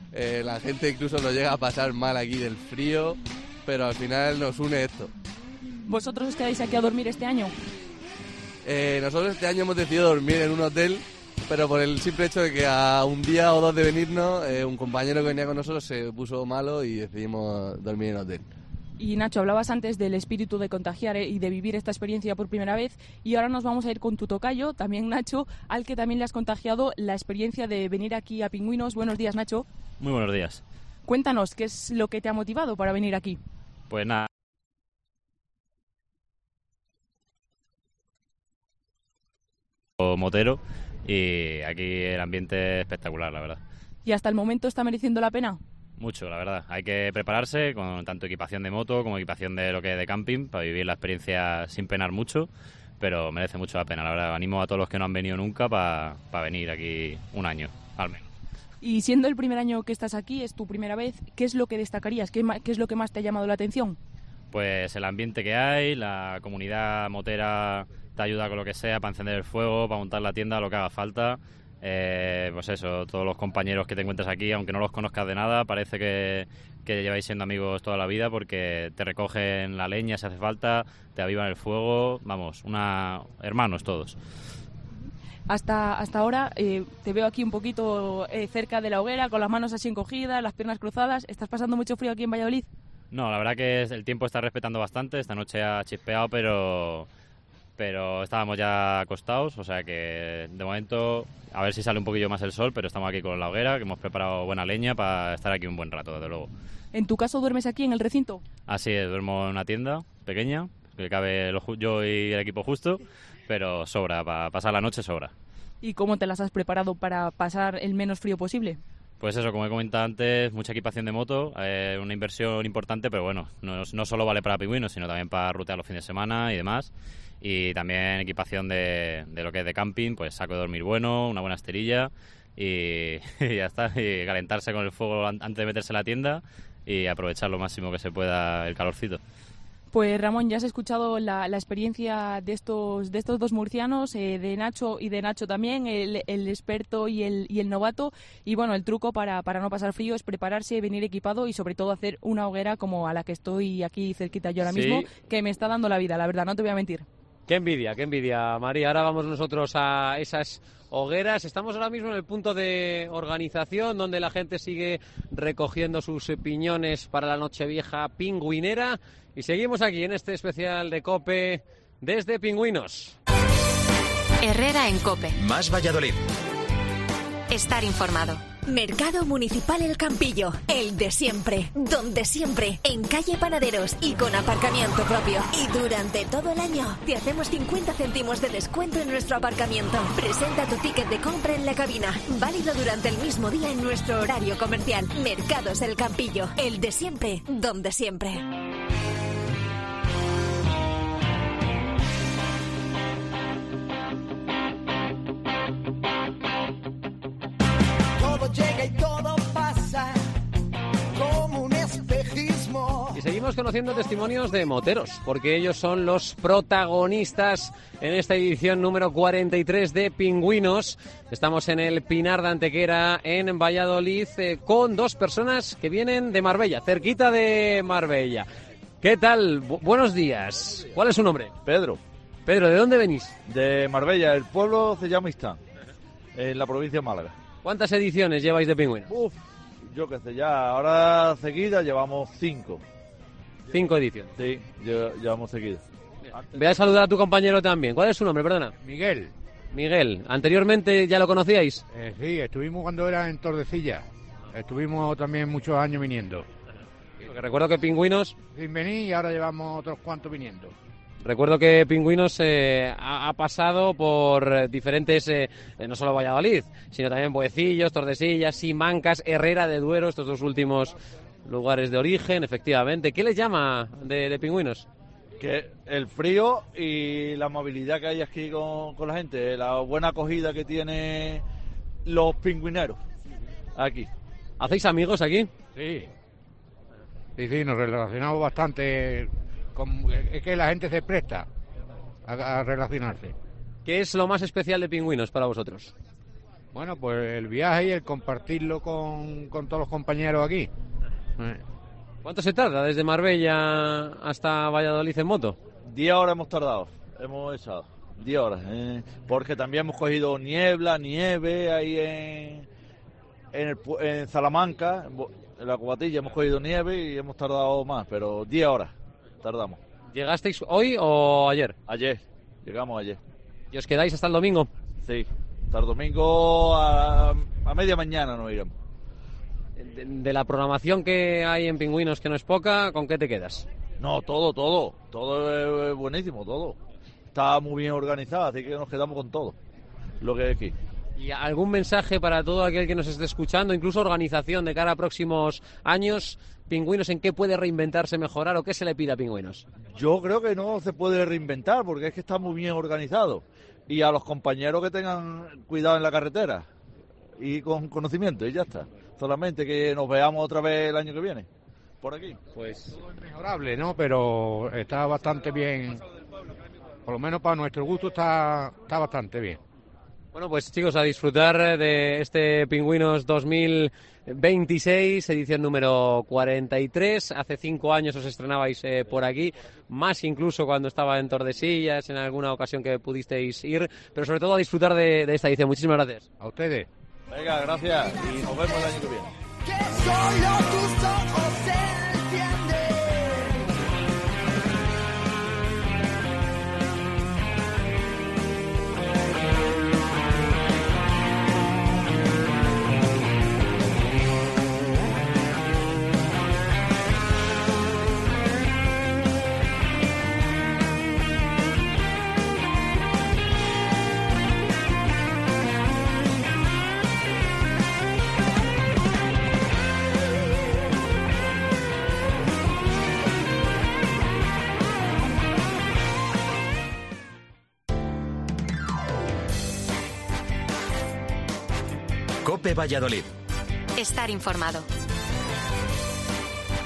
[SPEAKER 13] La gente incluso lo llega a pasar mal aquí del frío, pero al final nos une esto.
[SPEAKER 12] ¿Vosotros os quedáis aquí a dormir este año?
[SPEAKER 13] Nosotros este año hemos decidido dormir en un hotel, pero por el simple hecho de que a un día o 2 de venirnos, un compañero que venía con nosotros se puso malo y decidimos dormir en hotel.
[SPEAKER 12] Y Nacho, hablabas antes del espíritu de contagiar y de vivir esta experiencia por primera vez, y ahora nos vamos a ir con tu tocayo, también Nacho, al que también le has contagiado la experiencia de venir aquí a Pingüinos. Buenos días, Nacho.
[SPEAKER 14] Muy buenos días.
[SPEAKER 12] Cuéntanos, ¿qué es lo que te ha motivado para venir aquí?
[SPEAKER 14] Pues nada. Motero, y aquí el ambiente es espectacular, la verdad.
[SPEAKER 12] ¿Y hasta el momento está mereciendo la pena?
[SPEAKER 14] Mucho, la verdad. Hay que prepararse con tanto equipación de moto como equipación de lo que es de camping para vivir la experiencia sin penar mucho, pero merece mucho la pena, la verdad. Animo a todos los que no han venido nunca para venir aquí un año, al menos.
[SPEAKER 12] Y siendo el primer año que estás aquí, es tu primera vez, ¿qué es lo que destacarías? ¿Qué es lo que más te ha llamado la atención?
[SPEAKER 14] Pues el ambiente que hay, la comunidad motera te ayuda con lo que sea, para encender el fuego, para montar la tienda, lo que haga falta. Pues eso, todos los compañeros que te encuentres aquí, aunque no los conozcas de nada, parece que lleváis siendo amigos toda la vida, porque te recogen la leña si hace falta, te avivan el fuego, vamos, hermanos todos.
[SPEAKER 12] Hasta ahora te veo aquí un poquito cerca de la hoguera, con las manos así encogidas, las piernas cruzadas. ¿Estás pasando mucho frío aquí en Valladolid?
[SPEAKER 14] No, la verdad que el tiempo está respetando bastante. Esta noche ha chispeado, pero estábamos ya acostados, o sea que de momento a ver si sale un poquillo más el sol, pero estamos aquí con la hoguera, que hemos preparado buena leña para estar aquí un buen rato, desde luego.
[SPEAKER 12] ¿En tu caso duermes aquí en el recinto?
[SPEAKER 14] Así es, duermo en una tienda pequeña, que cabe yo y el equipo justo, pero sobra, para pasar la noche sobra.
[SPEAKER 12] ¿Y cómo te las has preparado para pasar el menos frío posible?
[SPEAKER 14] Pues eso, como he comentado antes, mucha equipación de moto, una inversión importante, pero bueno, no solo vale para pingüinos, sino también para rutear los fines de semana y demás. Y también equipación de lo que es de camping, pues saco de dormir bueno, una buena esterilla y ya está, y calentarse con el fuego antes de meterse en la tienda y aprovechar lo máximo que se pueda el calorcito.
[SPEAKER 12] Pues Ramón, ya has escuchado la experiencia de estos dos murcianos, de Nacho y de Nacho también, el experto y el novato. Y bueno, el truco para no pasar frío es prepararse, venir equipado y sobre todo hacer una hoguera como a la que estoy aquí cerquita yo ahora mismo, que me está dando la vida, la verdad, no te voy a mentir.
[SPEAKER 4] Qué envidia, María. Ahora vamos nosotros a esas hogueras. Estamos ahora mismo en el punto de organización donde la gente sigue recogiendo sus piñones para la Nochevieja pingüinera. Y seguimos aquí en este especial de COPE desde Pingüinos.
[SPEAKER 2] Herrera en COPE.
[SPEAKER 1] Más Valladolid.
[SPEAKER 2] Estar informado.
[SPEAKER 15] Mercado Municipal El Campillo, el de siempre, donde siempre, en calle Panaderos y con aparcamiento propio. Y durante todo el año te hacemos 50 céntimos de descuento en nuestro aparcamiento. Presenta tu ticket de compra en la cabina, válido durante el mismo día en nuestro horario comercial. Mercados El Campillo, el de siempre, donde siempre.
[SPEAKER 16] Llega y todo pasa como un espejismo.
[SPEAKER 4] Y seguimos conociendo testimonios de moteros, porque ellos son los protagonistas en esta edición número 43 de Pingüinos. Estamos en el Pinar de Antequera, en Valladolid, con dos personas que vienen de Marbella, cerquita de Marbella. ¿Qué tal? Buenos días. ¿Cuál es su nombre?
[SPEAKER 17] Pedro.
[SPEAKER 4] Pedro, ¿de dónde venís?
[SPEAKER 17] De Marbella, el pueblo se llama Istán, en la provincia de Málaga.
[SPEAKER 4] ¿Cuántas ediciones lleváis de Pingüinos?
[SPEAKER 17] Yo qué sé, ya ahora seguida llevamos 5.
[SPEAKER 4] 5 ediciones.
[SPEAKER 17] Sí, llevamos seguida.
[SPEAKER 4] Voy a saludar a tu compañero también. ¿Cuál es su nombre, perdona?
[SPEAKER 18] Miguel.
[SPEAKER 4] Miguel, ¿anteriormente ya lo conocíais?
[SPEAKER 18] Sí, estuvimos cuando era en Tordesillas. Estuvimos también muchos años viniendo.
[SPEAKER 4] Porque recuerdo que Pingüinos...
[SPEAKER 18] Sin venir y ahora llevamos otros cuantos viniendo.
[SPEAKER 4] Recuerdo que Pingüinos ha pasado por diferentes, no solo Valladolid, sino también Boecillos, Tordesillas, Simancas, Herrera de Duero, estos dos últimos lugares de origen, efectivamente. ¿Qué les llama de Pingüinos?
[SPEAKER 17] Que el frío y la amabilidad que hay aquí con la gente, la buena acogida que tienen los pingüineros aquí.
[SPEAKER 4] ¿Hacéis amigos aquí?
[SPEAKER 18] Sí, nos relacionamos bastante. Es que la gente se presta a relacionarse.
[SPEAKER 4] ¿Qué es lo más especial de Pingüinos para vosotros?
[SPEAKER 18] Bueno, pues el viaje y el compartirlo con todos los compañeros aquí.
[SPEAKER 4] ¿Cuánto se tarda desde Marbella hasta Valladolid en moto?
[SPEAKER 17] 10 horas hemos tardado, hemos echado 10 horas, porque también hemos cogido nieve ahí en Salamanca, en la Cubatilla hemos cogido nieve y hemos tardado más, pero 10 horas. Tardamos.
[SPEAKER 4] ¿Llegasteis hoy o ayer?
[SPEAKER 17] Ayer, llegamos ayer.
[SPEAKER 4] ¿Y os quedáis hasta el domingo?
[SPEAKER 17] Sí, hasta el domingo a media mañana nos iremos.
[SPEAKER 4] De la programación que hay en Pingüinos, que no es poca, ¿con qué te quedas?
[SPEAKER 17] No, todo es buenísimo, todo. Está muy bien organizado, así que nos quedamos con todo lo que hay aquí.
[SPEAKER 4] ¿Y algún mensaje para todo aquel que nos esté escuchando, incluso organización de cara a próximos años? Pingüinos, ¿en qué puede reinventarse, mejorar o qué se le pide a Pingüinos?
[SPEAKER 17] Yo creo que no se puede reinventar porque es que está muy bien organizado. Y a los compañeros que tengan cuidado en la carretera y con conocimiento, y ya está. Solamente que nos veamos otra vez el año que viene, por aquí.
[SPEAKER 18] Pues es mejorable, ¿no? Pero está bastante bien. Por lo menos para nuestro gusto está bastante bien.
[SPEAKER 4] Bueno, pues chicos, a disfrutar de este Pingüinos 2026, edición número 43. Hace 5 años os estrenabais por aquí, más incluso cuando estaba en Tordesillas, en alguna ocasión que pudisteis ir, pero sobre todo a disfrutar de esta edición. Muchísimas gracias.
[SPEAKER 18] A ustedes.
[SPEAKER 17] Venga, gracias y nos vemos el año que viene.
[SPEAKER 16] Que solo tus ojos entienden.
[SPEAKER 1] COPE Valladolid.
[SPEAKER 2] Estar informado.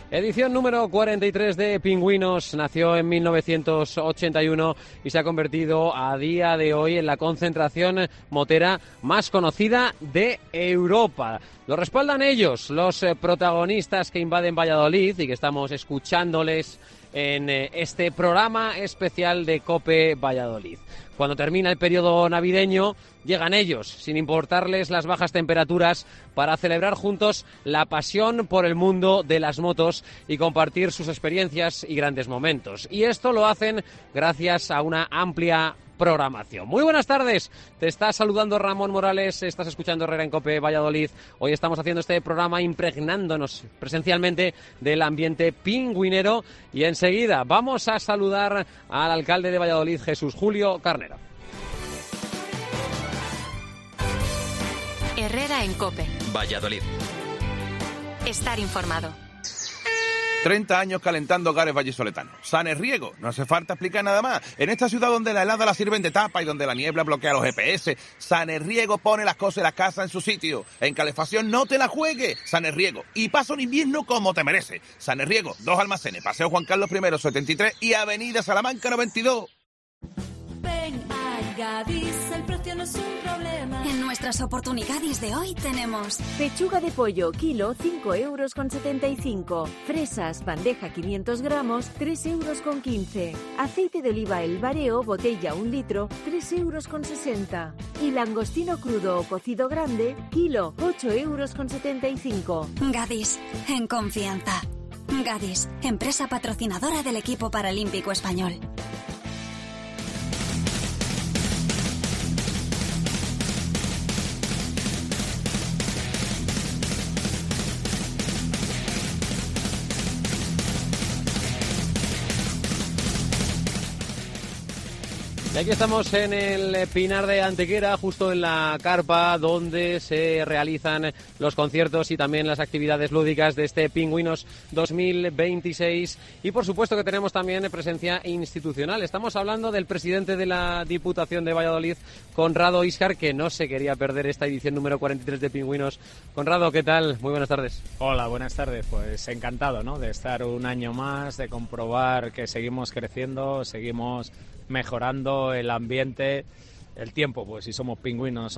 [SPEAKER 4] Edición número 43 de Pingüinos. Nació en 1981 y se ha convertido a día de hoy en la concentración motera más conocida de Europa. Lo respaldan ellos, los protagonistas que invaden Valladolid y que estamos escuchándoles en este programa especial de COPE Valladolid. Cuando termina el periodo navideño, llegan ellos, sin importarles las bajas temperaturas, para celebrar juntos la pasión por el mundo de las motos y compartir sus experiencias y grandes momentos. Y esto lo hacen gracias a una amplia programación. Muy buenas tardes, te está saludando Ramón Morales, estás escuchando Herrera en COPE Valladolid. Hoy estamos haciendo este programa impregnándonos presencialmente del ambiente pingüinero y enseguida vamos a saludar al alcalde de Valladolid, Jesús Julio Carnero.
[SPEAKER 2] Herrera en COPE.
[SPEAKER 1] Valladolid.
[SPEAKER 2] Estar informado.
[SPEAKER 19] 30 años calentando hogares vallisoletanos. Sanerriego, no hace falta explicar nada más. En esta ciudad donde la helada la sirven de tapa y donde la niebla bloquea los GPS, Sanerriego pone las cosas de la casa en su sitio. En calefacción no te la juegues, Sanerriego. Y pasa un invierno como te merece. Sanerriego, 2 almacenes, Paseo Juan Carlos I, 73 y Avenida Salamanca 92.
[SPEAKER 16] Ven a Gadis, el precio no es un problema.
[SPEAKER 15] En nuestras oportunidades de hoy tenemos
[SPEAKER 20] pechuga de pollo, kilo, 5,75 €. Fresas, bandeja 500 gramos, 3,15 €. Aceite de oliva El Bareo, botella 1 litro, 3,60 €. Y langostino crudo o cocido grande, kilo, 8,75 €.
[SPEAKER 15] Gadis, en confianza. Gadis, empresa patrocinadora del equipo paralímpico español.
[SPEAKER 4] Y aquí estamos en el Pinar de Antequera, justo en la carpa donde se realizan los conciertos y también las actividades lúdicas de este Pingüinos 2026. Y por supuesto que tenemos también presencia institucional. Estamos hablando del presidente de la Diputación de Valladolid, Conrado Íscar, que no se quería perder esta edición número 43 de Pingüinos. Conrado, ¿qué tal? Muy buenas tardes.
[SPEAKER 21] Hola, buenas tardes. Pues encantado, ¿no?, de estar un año más, de comprobar que seguimos creciendo, seguimos mejorando el ambiente, el tiempo, pues si somos pingüinos,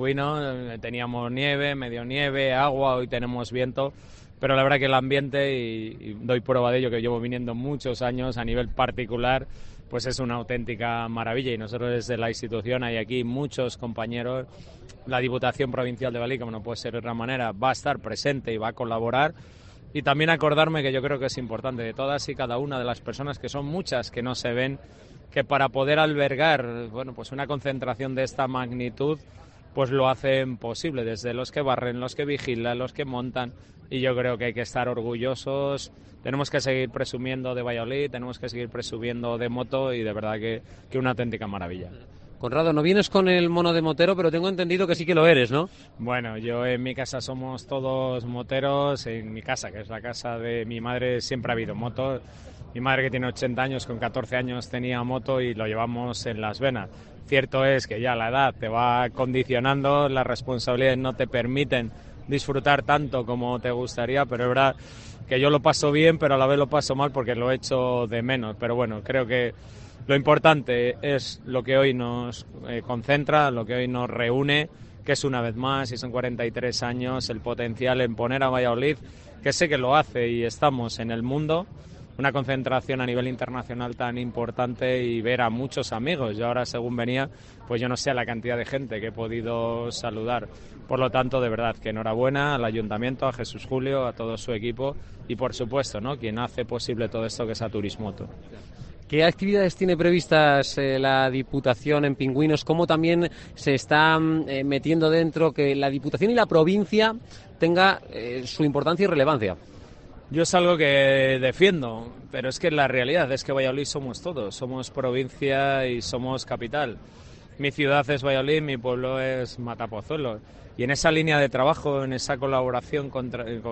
[SPEAKER 21] teníamos nieve, medio nieve, agua, hoy tenemos viento, pero la verdad que el ambiente, y doy prueba de ello, que llevo viniendo muchos años a nivel particular, pues es una auténtica maravilla, y nosotros desde la institución hay aquí muchos compañeros, la Diputación Provincial de Valladolid, como no puede ser de otra manera, va a estar presente y va a colaborar. Y también acordarme, que yo creo que es importante, de todas y cada una de las personas, que son muchas que no se ven, que para poder albergar, bueno, pues una concentración de esta magnitud, pues lo hacen posible, desde los que barren, los que vigilan, los que montan, y yo creo que hay que estar orgullosos. Tenemos que seguir presumiendo de Valladolid, tenemos que seguir presumiendo de moto, y de verdad que una auténtica maravilla.
[SPEAKER 4] Conrado, no vienes con el mono de motero, pero tengo entendido que sí que lo eres, ¿no?
[SPEAKER 21] Bueno, yo en mi casa somos todos moteros. En mi casa, que es la casa de mi madre, siempre ha habido moto. Mi madre, que tiene 80 años, con 14 años tenía moto y lo llevamos en las venas. Cierto es que ya la edad te va condicionando, las responsabilidades no te permiten disfrutar tanto como te gustaría, pero es verdad que yo lo paso bien, pero a la vez lo paso mal porque lo echo de menos. Pero bueno, creo que lo importante es lo que hoy nos concentra, lo que hoy nos reúne, que es una vez más, y son 43 años, el potencial en poner a Valladolid, que sé que lo hace y estamos en el mundo, una concentración a nivel internacional tan importante, y ver a muchos amigos. Yo ahora, según venía, pues yo no sé la cantidad de gente que he podido saludar. Por lo tanto, de verdad, que enhorabuena al Ayuntamiento, a Jesús Julio, a todo su equipo y, por supuesto, ¿no?, quien hace posible todo esto, que es a Turismoto.
[SPEAKER 4] ¿Qué actividades tiene previstas la Diputación en Pingüinos? ¿Cómo también se está metiendo dentro que la Diputación y la provincia tenga su importancia y relevancia?
[SPEAKER 21] Yo es algo que defiendo, pero es que la realidad es que Valladolid somos todos, somos provincia y somos capital. mi ciudad es Valladolid, mi pueblo es Matapozuelo. Y en esa línea de trabajo, en esa colaboración con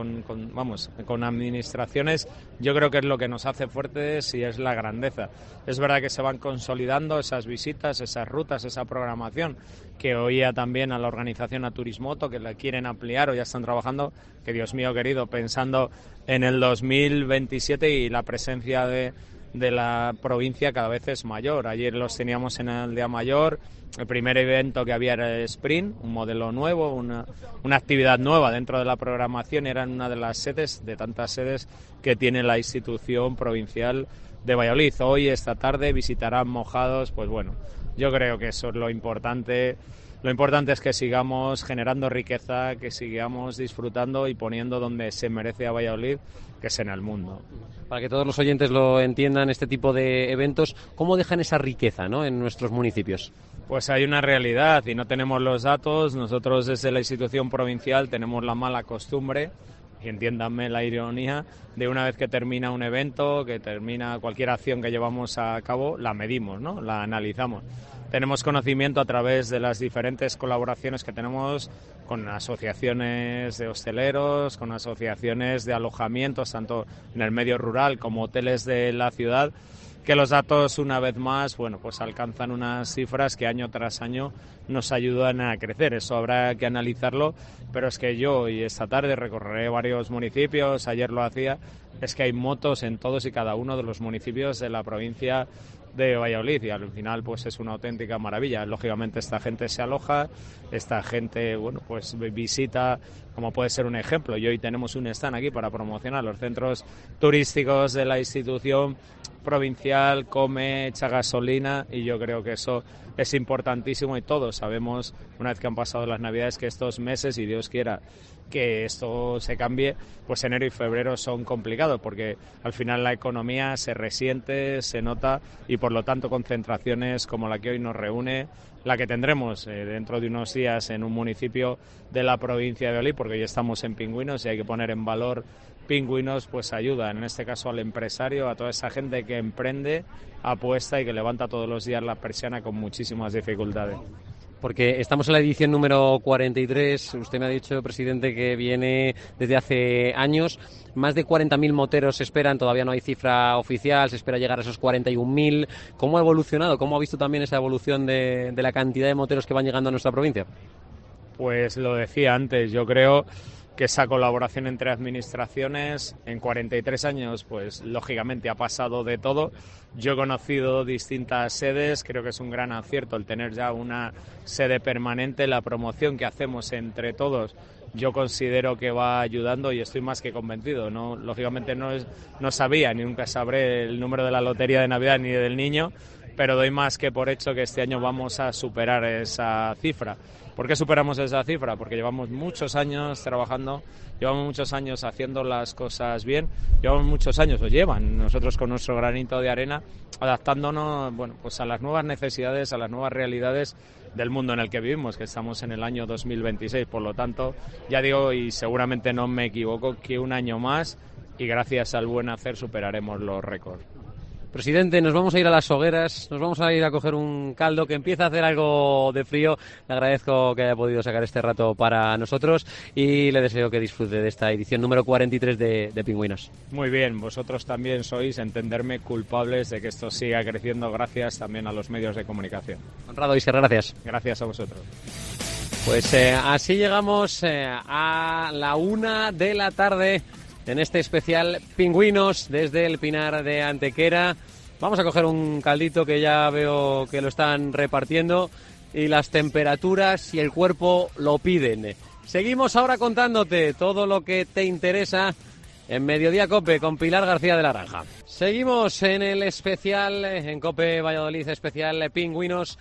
[SPEAKER 21] administraciones, yo creo que es lo que nos hace fuertes y es la grandeza. Es verdad que se van consolidando esas visitas, esas rutas, esa programación, que oía también a la organización a Turismoto, que la quieren ampliar o ya están trabajando, que Dios mío querido, pensando en el 2027 y la presencia de la provincia cada vez es mayor. Ayer los teníamos en Aldea Mayor. El primer evento que había era el Sprint, un modelo nuevo, una actividad nueva dentro de la programación. Era una de las sedes, de tantas sedes que tiene la institución provincial de Valladolid. Hoy, esta tarde, visitarán Mojados. Pues bueno, yo creo que eso es lo importante. Lo importante es que sigamos generando riqueza, que sigamos disfrutando y poniendo donde se merece a Valladolid, que es en el mundo.
[SPEAKER 4] Para que todos los oyentes lo entiendan, este tipo de eventos, ¿cómo dejan esa riqueza, ¿no?, en nuestros municipios?
[SPEAKER 21] Pues hay una realidad y no tenemos los datos. Nosotros desde la institución provincial tenemos la mala costumbre, y entiéndanme la ironía, de una vez que termina un evento, que termina cualquier acción que llevamos a cabo, la medimos, ¿no?, la analizamos. Tenemos conocimiento a través de las diferentes colaboraciones que tenemos con asociaciones de hosteleros, con asociaciones de alojamientos, tanto en el medio rural como hoteles de la ciudad, que los datos, una vez más, bueno, pues alcanzan unas cifras que año tras año nos ayudan a crecer. Eso habrá que analizarlo, pero es que yo y esta tarde recorreré varios municipios, ayer lo hacía, es que hay motos en todos y cada uno de los municipios de la provincia de Valladolid y al final pues es una auténtica maravilla. Lógicamente esta gente se aloja, esta gente, bueno, pues visita, como puede ser un ejemplo, y hoy tenemos un stand aquí para promocionar los centros turísticos de la institución provincial, come, echa gasolina, y yo creo que eso es importantísimo y todos sabemos, una vez que han pasado las Navidades, que estos meses, y Dios quiera que esto se cambie, pues enero y febrero son complicados porque al final la economía se resiente, se nota y por lo tanto concentraciones como la que hoy nos reúne, la que tendremos dentro de unos días en un municipio de la provincia de Valladolid, porque hoy estamos en Pingüinos y hay que poner en valor Pingüinos, pues ayuda en este caso al empresario, a toda esa gente que emprende, apuesta y que levanta todos los días la persiana con muchísimas dificultades.
[SPEAKER 4] Porque estamos en la edición número 43, usted me ha dicho, presidente, que viene desde hace años, más de 40.000 moteros se esperan, todavía no hay cifra oficial, se espera llegar a esos 41.000. ¿Cómo ha evolucionado? ¿Cómo ha visto también esa evolución de la cantidad de moteros que van llegando a nuestra provincia?
[SPEAKER 21] Pues lo decía antes, yo creo que esa colaboración entre administraciones en 43 años, pues lógicamente ha pasado de todo. Yo he conocido distintas sedes, creo que es un gran acierto el tener ya una sede permanente, la promoción que hacemos entre todos. Yo considero que va ayudando y estoy más que convencido. No, lógicamente no sabía ni nunca sabré el número de la lotería de Navidad ni del niño, pero doy más que por hecho que este año vamos a superar esa cifra. ¿Por qué superamos esa cifra? Porque llevamos muchos años trabajando, llevamos muchos años haciendo las cosas bien, llevamos muchos años, o llevan nosotros con nuestro granito de arena, adaptándonos, bueno, pues a las nuevas necesidades, a las nuevas realidades del mundo en el que vivimos, que estamos en el año 2026. Por lo tanto, ya digo, y seguramente no me equivoco, que un año más y gracias al buen hacer superaremos los récords.
[SPEAKER 4] Presidente, nos vamos a ir a las hogueras, nos vamos a ir a coger un caldo que empieza a hacer algo de frío. Le agradezco que haya podido sacar este rato para nosotros y le deseo que disfrute de esta edición número 43 de Pingüinos.
[SPEAKER 21] Muy bien, vosotros también sois, entenderme, culpables de que esto siga creciendo gracias también a los medios de comunicación.
[SPEAKER 4] Honrado, Isra, gracias.
[SPEAKER 21] Gracias a vosotros.
[SPEAKER 4] Pues así llegamos a la 1 de la tarde en este especial Pingüinos desde el Pinar de Antequera. Vamos a coger un caldito que ya veo que lo están repartiendo y las temperaturas y el cuerpo lo piden. Seguimos ahora contándote todo lo que te interesa en Mediodía COPE con Pilar García de la Granja. Seguimos en el especial, en COPE Valladolid, especial Pingüinos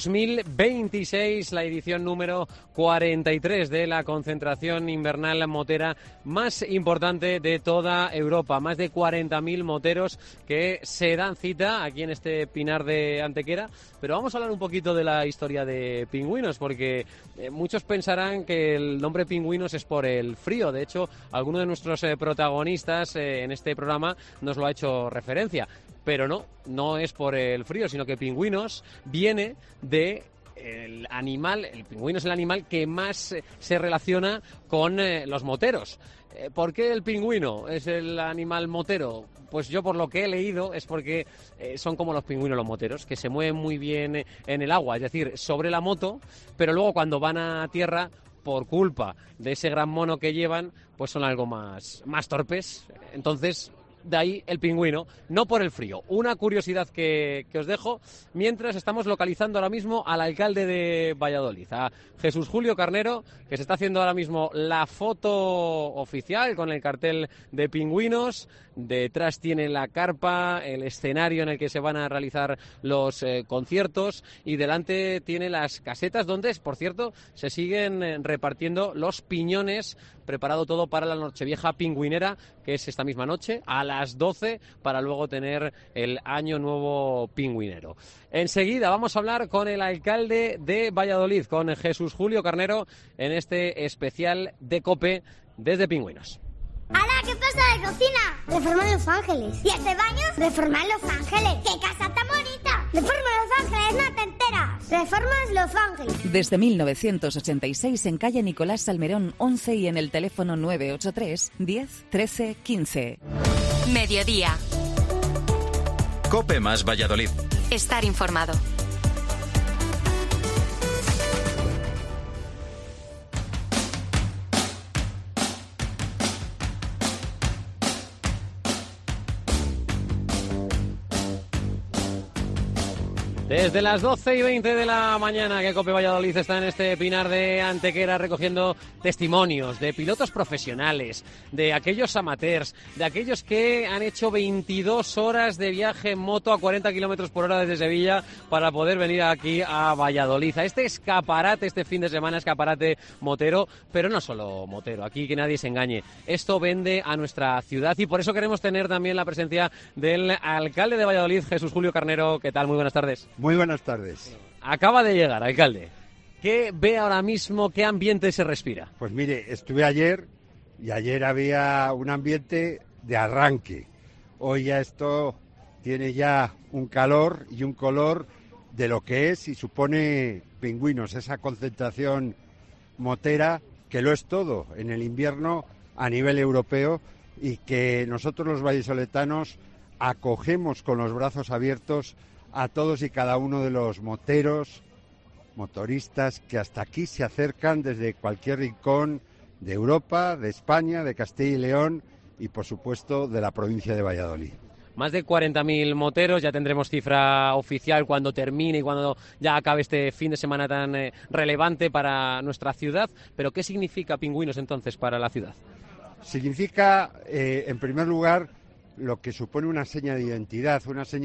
[SPEAKER 4] 2026, la edición número 43 de la concentración invernal motera más importante de toda Europa. Más de 40.000 moteros que se dan cita aquí en este Pinar de Antequera. Pero vamos a hablar un poquito de la historia de Pingüinos, porque muchos pensarán que el nombre Pingüinos es por el frío. De hecho, alguno de nuestros protagonistas en este programa nos lo ha hecho referencia, pero no es por el frío, sino que Pingüinos viene de el pingüino es el animal que más se relaciona con los moteros. ¿Por qué el pingüino es el animal motero? Pues yo, por lo que he leído, es porque son como los pingüinos los moteros, que se mueven muy bien en el agua, es decir, sobre la moto, pero luego cuando van a tierra, por culpa de ese gran mono que llevan, pues son algo más torpes. Entonces, de ahí el pingüino, no por el frío. Una curiosidad que os dejo, mientras estamos localizando ahora mismo al alcalde de Valladolid, a Jesús Julio Carnero, que se está haciendo ahora mismo la foto oficial con el cartel de pingüinos. Detrás tiene la carpa, el escenario en el que se van a realizar los conciertos, y delante tiene las casetas donde, por cierto, se siguen repartiendo los piñones, preparado todo para la Nochevieja pingüinera, que es esta misma noche, a las 12, para luego tener el Año Nuevo pingüinero. Enseguida vamos a hablar con el alcalde de Valladolid, con Jesús Julio Carnero, en este especial de COPE desde Pingüinos.
[SPEAKER 3] ¡Hala! ¿Qué pasa de cocina? Reforman Los Ángeles. ¿Y este baño? Reforman Los Ángeles. ¡Qué casa tan bonita! Reforman Los Ángeles, no te enteras. Reformas Los Ángeles.
[SPEAKER 22] Desde 1986 en calle Nicolás Salmerón 11 y en el teléfono 983 10 13 15.
[SPEAKER 2] Mediodía.
[SPEAKER 1] COPE más Valladolid.
[SPEAKER 2] Estar informado.
[SPEAKER 4] Desde las 12:20 de la mañana que COPE Valladolid está en este Pinar de Antequera recogiendo testimonios de pilotos profesionales, de aquellos amateurs, de aquellos que han hecho 22 horas de viaje en moto a 40 kilómetros por hora desde Sevilla para poder venir aquí a Valladolid, a este escaparate, este fin de semana, escaparate motero, pero no solo motero, aquí que nadie se engañe, esto vende a nuestra ciudad, y por eso queremos tener también la presencia del alcalde de Valladolid, Jesús Julio Carnero. ¿Qué tal? Muy buenas tardes.
[SPEAKER 23] Muy buenas tardes.
[SPEAKER 4] Acaba de llegar, alcalde. ¿Qué ve ahora mismo? ¿Qué ambiente se respira?
[SPEAKER 23] Pues mire, estuve ayer y ayer había un ambiente de arranque. Hoy ya esto tiene ya un calor y un color de lo que es y supone Pingüinos, esa concentración motera que lo es todo en el invierno a nivel europeo y que nosotros los vallisoletanos acogemos con los brazos abiertos a todos y cada uno de los moteros, motoristas que hasta aquí se acercan desde cualquier rincón de Europa, de España, de Castilla y León y, por supuesto, de la provincia de Valladolid.
[SPEAKER 4] Más de 40.000 moteros, ya tendremos cifra oficial cuando termine y cuando ya acabe este fin de semana tan relevante para nuestra ciudad. Pero ¿qué significa Pingüinos entonces para la ciudad?
[SPEAKER 23] Significa, en primer lugar, lo que supone una seña de identidad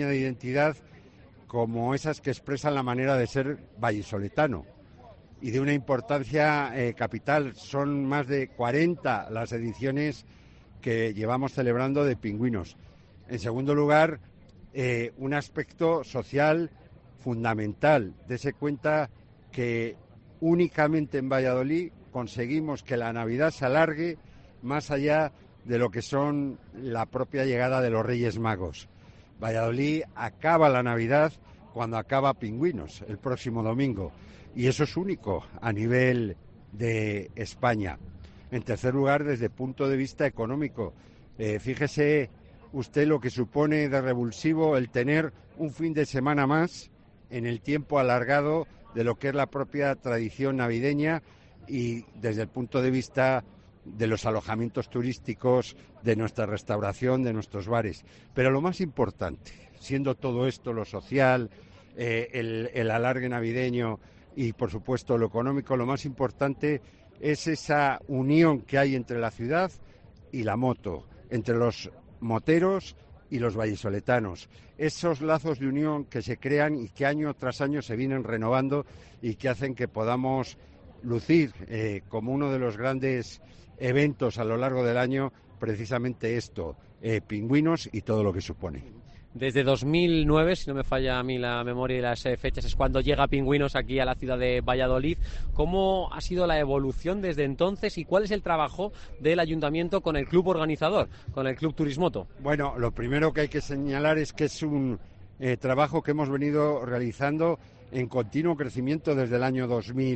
[SPEAKER 23] como esas que expresan la manera de ser vallisoletano y de una importancia capital. Son más de 40 las ediciones que llevamos celebrando de Pingüinos. En segundo lugar, un aspecto social fundamental. Dese cuenta que únicamente en Valladolid conseguimos que la Navidad se alargue más allá de lo que son la propia llegada de los Reyes Magos. Valladolid acaba la Navidad cuando acaba Pingüinos, el próximo domingo, y eso es único a nivel de España. En tercer lugar, desde el punto de vista económico, fíjese usted lo que supone de revulsivo el tener un fin de semana más en el tiempo alargado de lo que es la propia tradición navideña y desde el punto de vista de los alojamientos turísticos, de nuestra restauración, de nuestros bares. Pero lo más importante, siendo todo esto lo social, el alargue navideño y, por supuesto, lo económico, lo más importante es esa unión que hay entre la ciudad y la moto, entre los moteros y los vallisoletanos. Esos lazos de unión que se crean y que año tras año se vienen renovando y que hacen que podamos lucir como uno de los grandes eventos a lo largo del año precisamente esto, Pingüinos y todo lo que supone.
[SPEAKER 4] Desde 2009, si no me falla a mí la memoria y las fechas, es cuando llega Pingüinos aquí a la ciudad de Valladolid. ¿Cómo ha sido la evolución desde entonces y cuál es el trabajo del ayuntamiento con el club organizador, con el Club Turismoto?
[SPEAKER 23] Bueno, lo primero que hay que señalar es que es un trabajo que hemos venido realizando en continuo crecimiento desde el año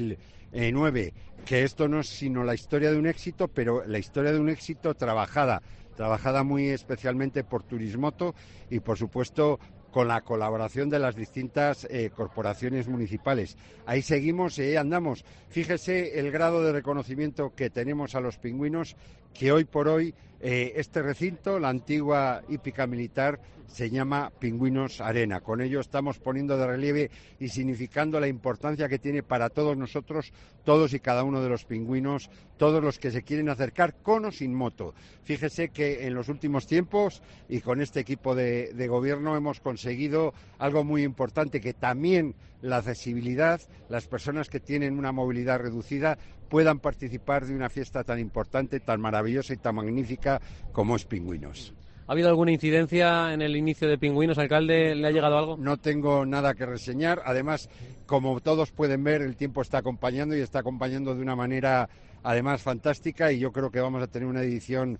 [SPEAKER 23] 2009, que esto no es sino la historia de un éxito, pero la historia de un éxito trabajada muy especialmente por Turismoto y, por supuesto, con la colaboración de las distintas corporaciones municipales. Ahí seguimos y ahí andamos. Fíjese el grado de reconocimiento que tenemos a los pingüinos, que hoy por hoy este recinto, la antigua hípica militar, se llama Pingüinos Arena. Con ello estamos poniendo de relieve y significando la importancia que tiene para todos nosotros, todos y cada uno de los pingüinos, todos los que se quieren acercar con o sin moto. Fíjese que en los últimos tiempos y con este equipo de gobierno hemos conseguido algo muy importante, que también la accesibilidad, las personas que tienen una movilidad reducida puedan participar de una fiesta tan importante, tan maravillosa y tan magnífica como es Pingüinos.
[SPEAKER 4] ¿Ha habido alguna incidencia en el inicio de Pingüinos, alcalde? ¿Le ha llegado algo?
[SPEAKER 23] No tengo nada que reseñar. Además, como todos pueden ver, el tiempo está acompañando y está acompañando de una manera, además, fantástica, y yo creo que vamos a tener una edición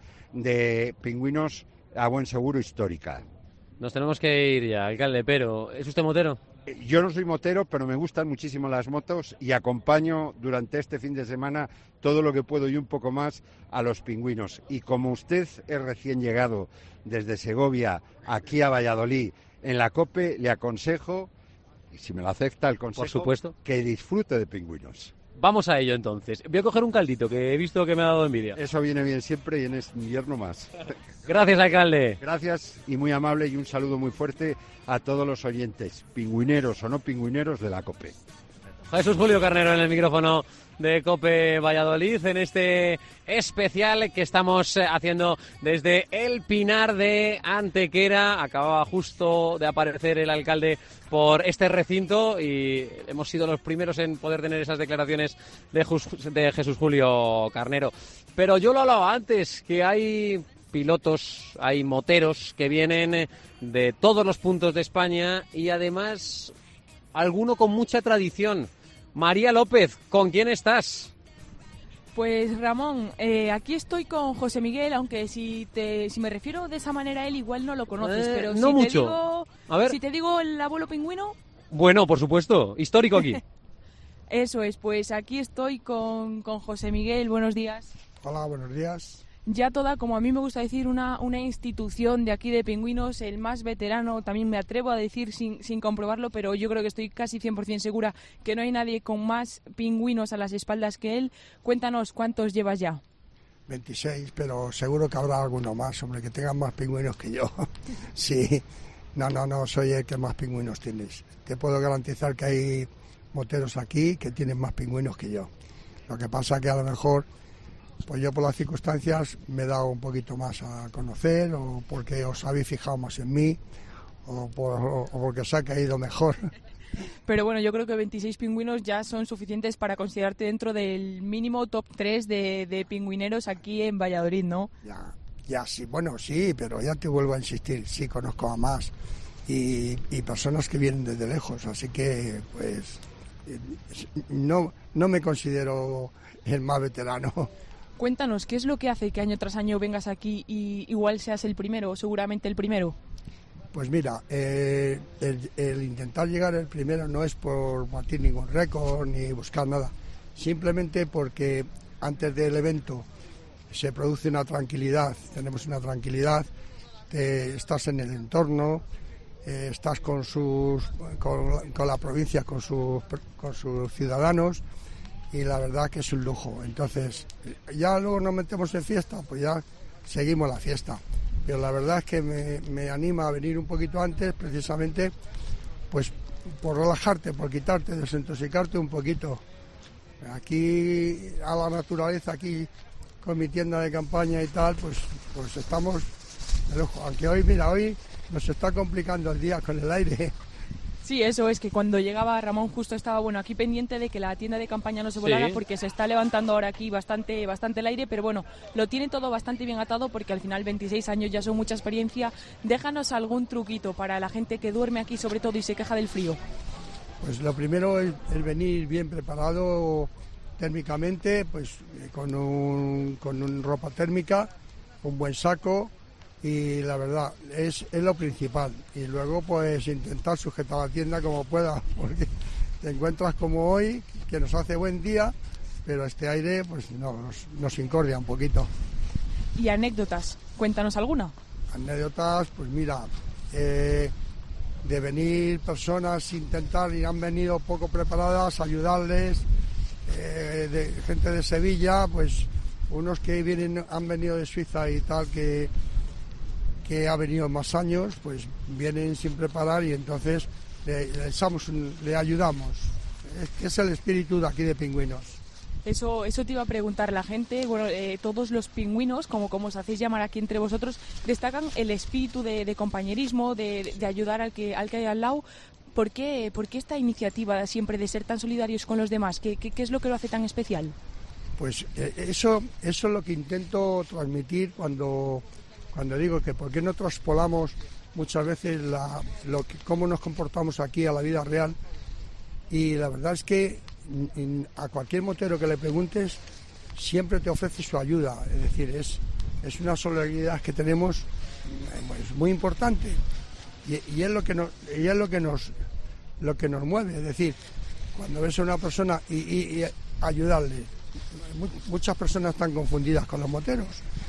[SPEAKER 23] de Pingüinos a buen seguro histórica.
[SPEAKER 4] Nos tenemos que ir ya, alcalde, pero ¿es usted motero?
[SPEAKER 23] Yo no soy motero, pero me gustan muchísimo las motos y acompaño durante este fin de semana todo lo que puedo y un poco más a los pingüinos. Y como usted es recién llegado desde Segovia aquí a Valladolid en la COPE, le aconsejo, y si me lo acepta el consejo,
[SPEAKER 4] por supuesto,
[SPEAKER 23] que disfrute de pingüinos.
[SPEAKER 4] Vamos a ello entonces. Voy a coger un caldito que he visto que me ha dado envidia.
[SPEAKER 23] Eso viene bien siempre y en este invierno más.
[SPEAKER 4] Gracias, alcalde.
[SPEAKER 23] Gracias y muy amable, y un saludo muy fuerte a todos los oyentes, pingüineros o no pingüineros de la COPE.
[SPEAKER 4] Jesús Julio Carnero en el micrófono de COPE Valladolid en este especial que estamos haciendo desde el Pinar de Antequera. Acababa justo de aparecer el alcalde por este recinto y hemos sido los primeros en poder tener esas declaraciones de Jesús Julio Carnero. Pero yo lo hablaba antes, que hay pilotos, hay moteros que vienen de todos los puntos de España y además alguno con mucha tradición. María López, ¿con quién estás?
[SPEAKER 12] Pues Ramón, aquí estoy con José Miguel, aunque si me refiero de esa manera a él igual no lo conoces, pero
[SPEAKER 4] no
[SPEAKER 12] si
[SPEAKER 4] mucho.
[SPEAKER 12] Te digo,
[SPEAKER 4] a ver.
[SPEAKER 12] Si te digo el abuelo pingüino.
[SPEAKER 4] Bueno, por supuesto, histórico aquí.
[SPEAKER 12] Eso es, pues aquí estoy con José Miguel, buenos días.
[SPEAKER 5] Hola, buenos días.
[SPEAKER 12] Ya toda, como a mí me gusta decir, una institución de aquí de Pingüinos, el más veterano, también me atrevo a decir sin comprobarlo, pero yo creo que estoy casi 100% segura que no hay nadie con más pingüinos a las espaldas que él. Cuéntanos, ¿cuántos llevas ya?
[SPEAKER 5] 26, pero seguro que habrá alguno más, hombre, que tengan más pingüinos que yo. Sí, no, soy el que más pingüinos tienes. Te puedo garantizar que hay moteros aquí que tienen más pingüinos que yo. Lo que pasa que a lo mejor, pues yo por las circunstancias me he dado un poquito más a conocer, o porque os habéis fijado más en mí, o porque os ha caído mejor.
[SPEAKER 12] Pero bueno, yo creo que 26 pingüinos ya son suficientes para considerarte dentro del mínimo top 3 de pingüineros aquí en Valladolid, ¿no?
[SPEAKER 5] Ya sí, bueno, sí, pero ya te vuelvo a insistir, sí conozco a más y personas que vienen desde lejos, así que pues no me considero el más veterano.
[SPEAKER 12] Cuéntanos, ¿qué es lo que hace que año tras año vengas aquí y igual seas el primero, o seguramente el primero?
[SPEAKER 5] Pues mira, el intentar llegar el primero no es por batir ningún récord ni buscar nada, simplemente porque antes del evento se produce una tranquilidad, tenemos una tranquilidad, estás en el entorno, estás con la provincia, con sus ciudadanos, y la verdad que es un lujo. Entonces, ya luego nos metemos en fiesta, pues ya seguimos la fiesta. Pero la verdad es que me anima a venir un poquito antes, precisamente, pues por relajarte, por quitarte, desintoxicarte un poquito. Aquí, a la naturaleza, aquí con mi tienda de campaña y tal, pues estamos de lujo. Aunque hoy nos está complicando el día con el aire.
[SPEAKER 12] Sí, eso es, que cuando llegaba Ramón justo estaba aquí pendiente de que la tienda de campaña no se volara, sí, porque se está levantando ahora aquí bastante el aire, pero bueno, lo tiene todo bastante bien atado porque al final 26 años ya son mucha experiencia. Déjanos algún truquito para la gente que duerme aquí sobre todo y se queja del frío. Pues lo primero es venir bien preparado térmicamente, pues con ropa térmica, un buen saco. Y la verdad, es lo principal. Y luego pues intentar sujetar la tienda como pueda, porque
[SPEAKER 5] te encuentras como hoy, que nos hace buen día, pero este aire pues nos incordia un poquito.
[SPEAKER 12] ¿Y anécdotas? Cuéntanos alguna.
[SPEAKER 5] Anécdotas, pues mira, de venir personas intentar y han venido poco preparadas, ayudarles, de gente de Sevilla, pues unos que han venido de Suiza y tal, que ha venido más años, pues vienen sin preparar y entonces le ayudamos. Es el espíritu de aquí de Pingüinos.
[SPEAKER 12] Eso te iba a preguntar la gente. Bueno, todos los pingüinos, como os hacéis llamar aquí entre vosotros, destacan el espíritu de compañerismo, de ayudar al que hay al lado. ¿Por qué esta iniciativa siempre de ser tan solidarios con los demás? ¿Qué es lo que lo hace tan especial?
[SPEAKER 5] Pues eso es lo que intento transmitir cuando digo que por qué no traspolamos muchas veces cómo nos comportamos aquí a la vida real. Y la verdad es que a cualquier motero que le preguntes siempre te ofrece su ayuda. Es decir, es una solidaridad que tenemos pues, muy importante y es lo que nos mueve. Es decir, cuando ves a una persona y ayudarle. Muchas personas están confundidas con los moteros.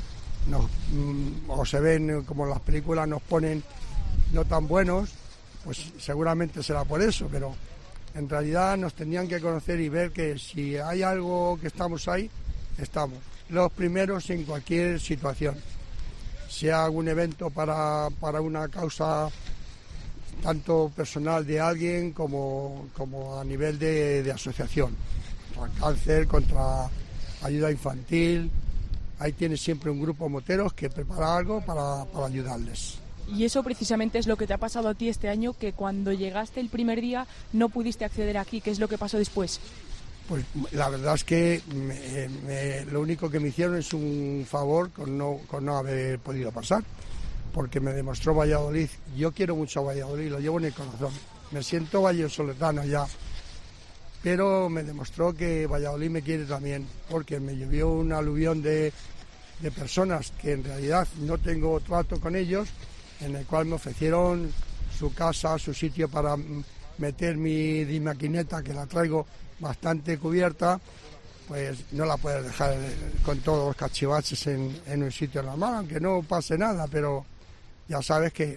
[SPEAKER 5] O se ven, como las películas nos ponen, no tan buenos, pues seguramente será por eso, pero en realidad nos tendrían que conocer y ver que si hay algo que estamos ahí, estamos. Los primeros en cualquier situación, sea algún evento para una causa tanto personal de alguien como a nivel de asociación, contra el cáncer, contra ayuda infantil. Ahí tienes siempre un grupo de moteros que prepara algo para ayudarles.
[SPEAKER 12] Y eso precisamente es lo que te ha pasado a ti este año, que cuando llegaste el primer día no pudiste acceder aquí. ¿Qué es lo que pasó después?
[SPEAKER 5] Pues la verdad es que lo único que me hicieron es un favor con no haber podido pasar, porque me demostró Valladolid. Yo quiero mucho a Valladolid, lo llevo en el corazón. Me siento vallisoletano ya, pero me demostró que Valladolid me quiere también, porque me llovió un aluvión de personas que en realidad no tengo trato con ellos, en el cual me ofrecieron su casa, su sitio para meter mi maquineta, que la traigo bastante cubierta, pues no la puedes dejar con todos los cachivaches en un sitio normal, aunque no pase nada, pero ya sabes que...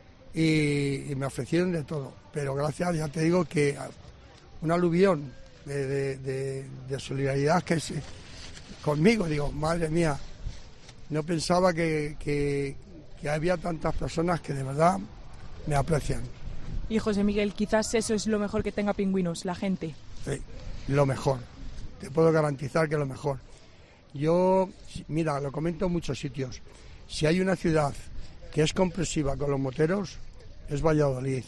[SPEAKER 5] Y me ofrecieron de todo, pero gracias, ya te digo que un aluvión de solidaridad que es conmigo, digo, madre mía, no pensaba que había tantas personas que de verdad me aprecian.
[SPEAKER 12] Y José Miguel, quizás eso es lo mejor que tenga Pingüinos, la gente.
[SPEAKER 5] Sí, lo mejor, te puedo garantizar que lo mejor. Yo, mira, lo comento en muchos sitios, si hay una ciudad que es comprensiva con los moteros, es Valladolid.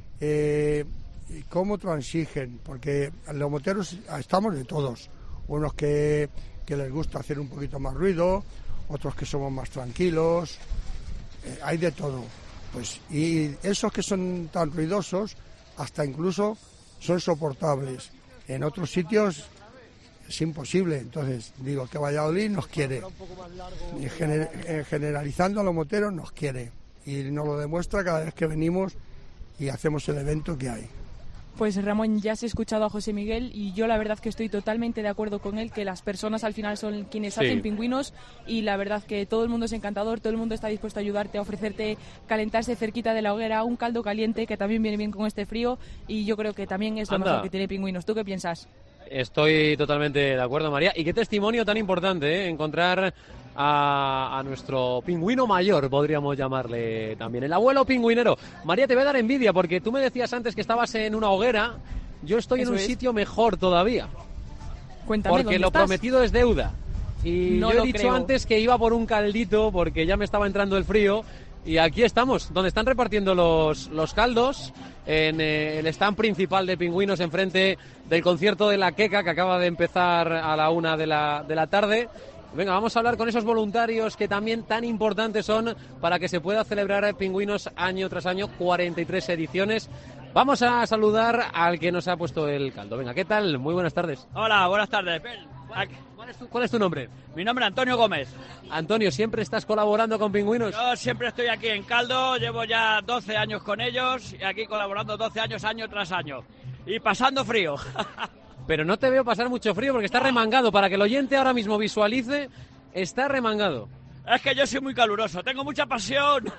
[SPEAKER 5] ¿Cómo transigen? Porque los moteros estamos de todos, unos que les gusta hacer un poquito más ruido, otros que somos más tranquilos, hay de todo. Pues, y esos que son tan ruidosos, hasta incluso son soportables. En otros sitios es imposible. Entonces, digo que Valladolid nos quiere. Y generalizando a los moteros nos quiere. Y nos lo demuestra cada vez que venimos y hacemos el evento que hay.
[SPEAKER 12] Pues Ramón, ya has escuchado a José Miguel y yo la verdad que estoy totalmente de acuerdo con él, que las personas al final son quienes hacen Pingüinos, y la verdad que todo el mundo es encantador, todo el mundo está dispuesto a ayudarte, a ofrecerte calentarse cerquita de la hoguera, un caldo caliente que también viene bien con este frío, y yo creo que también es lo mejor que tiene Pingüinos. ¿Tú qué piensas?
[SPEAKER 4] Estoy totalmente de acuerdo, María. Y qué testimonio tan importante, encontrar a nuestro pingüino mayor, podríamos llamarle también, el abuelo pingüinero. María, te voy a dar envidia, porque tú me decías antes que estabas en una hoguera. Yo estoy en un sitio mejor todavía.
[SPEAKER 12] Cuéntame,
[SPEAKER 4] porque lo prometido es deuda. Y
[SPEAKER 12] no
[SPEAKER 4] yo he dicho antes que iba por un caldito, porque ya me estaba entrando el frío. Y aquí estamos, donde están repartiendo los caldos, en el stand principal de Pingüinos, enfrente del concierto de la Queca, que acaba de empezar a la 1 de la tarde. Venga, vamos a hablar con esos voluntarios que también tan importantes son para que se pueda celebrar Pingüinos año tras año, 43 ediciones. Vamos a saludar al que nos ha puesto el caldo. Venga, ¿qué tal? Muy buenas tardes.
[SPEAKER 6] Hola, buenas tardes.
[SPEAKER 4] ¿Cuál es tu nombre?
[SPEAKER 6] Mi nombre es Antonio Gómez.
[SPEAKER 4] Antonio, ¿siempre estás colaborando con Pingüinos?
[SPEAKER 6] Yo siempre estoy aquí en Caldo, llevo ya 12 años con ellos y aquí colaborando 12 años, año tras año. y pasando frío.
[SPEAKER 4] Pero no te veo pasar mucho frío porque está remangado. Para que el oyente ahora mismo visualice, está remangado.
[SPEAKER 6] Es que yo soy muy caluroso, tengo mucha pasión.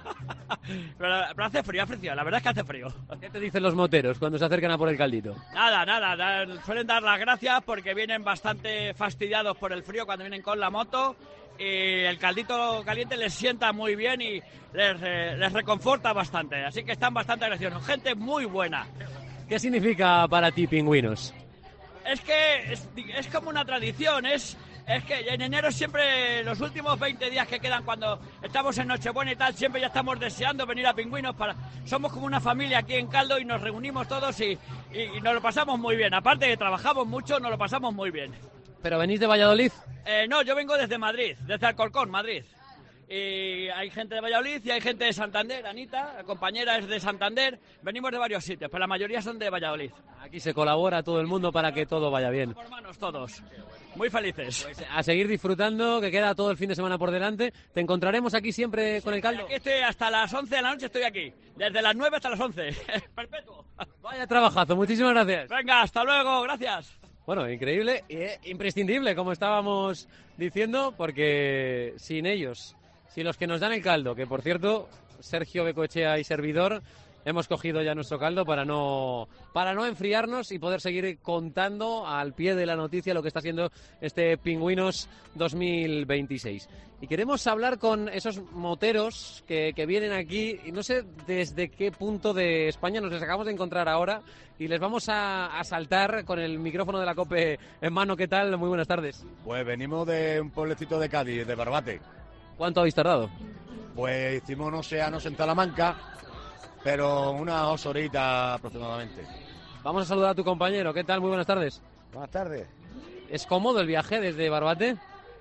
[SPEAKER 6] pero hace frío, la verdad es que hace frío.
[SPEAKER 4] ¿Qué te dicen los moteros cuando se acercan a por el caldito?
[SPEAKER 6] Nada, suelen dar las gracias porque vienen bastante fastidiados por el frío cuando vienen con la moto. Y el caldito caliente les sienta muy bien y les reconforta bastante. Así que están bastante agradecidos. Gente muy buena.
[SPEAKER 4] ¿Qué significa para ti Pingüinos?
[SPEAKER 6] Es que es como una tradición, es que en enero siempre, los últimos 20 días que quedan cuando estamos en Nochebuena y tal, siempre ya estamos deseando venir a Pingüinos. Somos como una familia aquí en Caldo y nos reunimos todos y nos lo pasamos muy bien. Aparte de que trabajamos mucho, nos lo pasamos muy bien.
[SPEAKER 4] ¿Pero venís de Valladolid?
[SPEAKER 6] No, yo vengo desde Madrid, desde Alcorcón, Madrid. Y hay gente de Valladolid y hay gente de Santander. Anita, la compañera, es de Santander. Venimos de varios sitios, pero la mayoría son de Valladolid.
[SPEAKER 4] Aquí se colabora todo el mundo para que todo vaya bien.
[SPEAKER 6] Hermanos todos, muy felices.
[SPEAKER 4] Pues a seguir disfrutando, que queda todo el fin de semana por delante. ¿Te encontraremos aquí siempre con el caldo?
[SPEAKER 6] Aquí estoy hasta las 11 de la noche, estoy aquí. Desde las 9 hasta las 11. Perpetuo.
[SPEAKER 4] Vaya trabajazo, muchísimas gracias.
[SPEAKER 6] Venga, hasta luego, gracias.
[SPEAKER 4] Bueno, increíble e imprescindible, como estábamos diciendo, porque sin ellos, sin los que nos dan el caldo, que por cierto, Sergio Becoechea y servidor, hemos cogido ya nuestro caldo para no enfriarnos y poder seguir contando al pie de la noticia lo que está haciendo este Pingüinos 2026. Y queremos hablar con esos moteros que vienen aquí, y no sé desde qué punto de España nos les acabamos de encontrar ahora, y les vamos a saltar con el micrófono de la COPE en mano. ¿Qué tal? Muy buenas tardes.
[SPEAKER 7] Pues venimos de un pueblecito de Cádiz, de Barbate.
[SPEAKER 4] ¿Cuánto habéis tardado?
[SPEAKER 7] Pues hicimos unos océanos en Talamanca, pero unas 2 horitas aproximadamente.
[SPEAKER 4] Vamos a saludar a tu compañero. ¿Qué tal? Muy buenas tardes.
[SPEAKER 7] Buenas tardes.
[SPEAKER 4] ¿Es cómodo el viaje desde Barbate?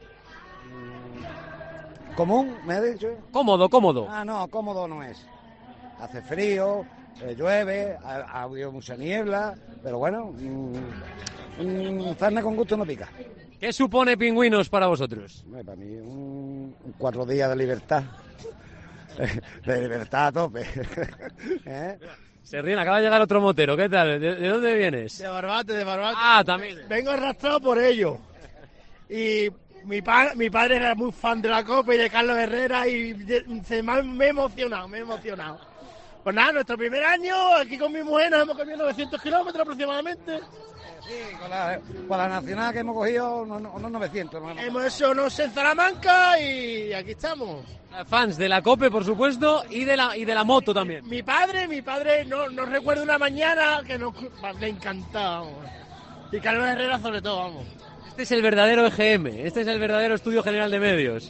[SPEAKER 8] ¿Común, me has dicho?
[SPEAKER 4] Cómodo.
[SPEAKER 8] Ah, no, cómodo no es. Hace frío, llueve, ha habido mucha niebla, pero bueno, carne con gusto no pica.
[SPEAKER 4] ¿Qué supone Pingüinos para vosotros?
[SPEAKER 8] Para mí 4 días de libertad. De libertad a tope. ¿Eh?
[SPEAKER 4] Se ríen, acaba de llegar otro motero. ¿Qué tal? ¿De dónde vienes?
[SPEAKER 9] De Barbate.
[SPEAKER 4] Ah, también.
[SPEAKER 9] Vengo arrastrado por ello. Y mi padre era muy fan de la Copa y de Carlos Herrera y me he emocionado. Pues nada, nuestro primer año, aquí con mi mujer nos hemos comido 900 kilómetros aproximadamente.
[SPEAKER 8] Sí, con la nacional que hemos cogido unos 900.
[SPEAKER 9] Hemos hecho unos en Salamanca y aquí estamos.
[SPEAKER 4] Fans de la COPE, por supuesto, y de la moto también.
[SPEAKER 9] Mi padre no recuerdo una mañana que le encantaba, vamos. Y Carlos Herrera sobre todo, vamos.
[SPEAKER 4] Este es el verdadero EGM, este es el verdadero Estudio General de Medios.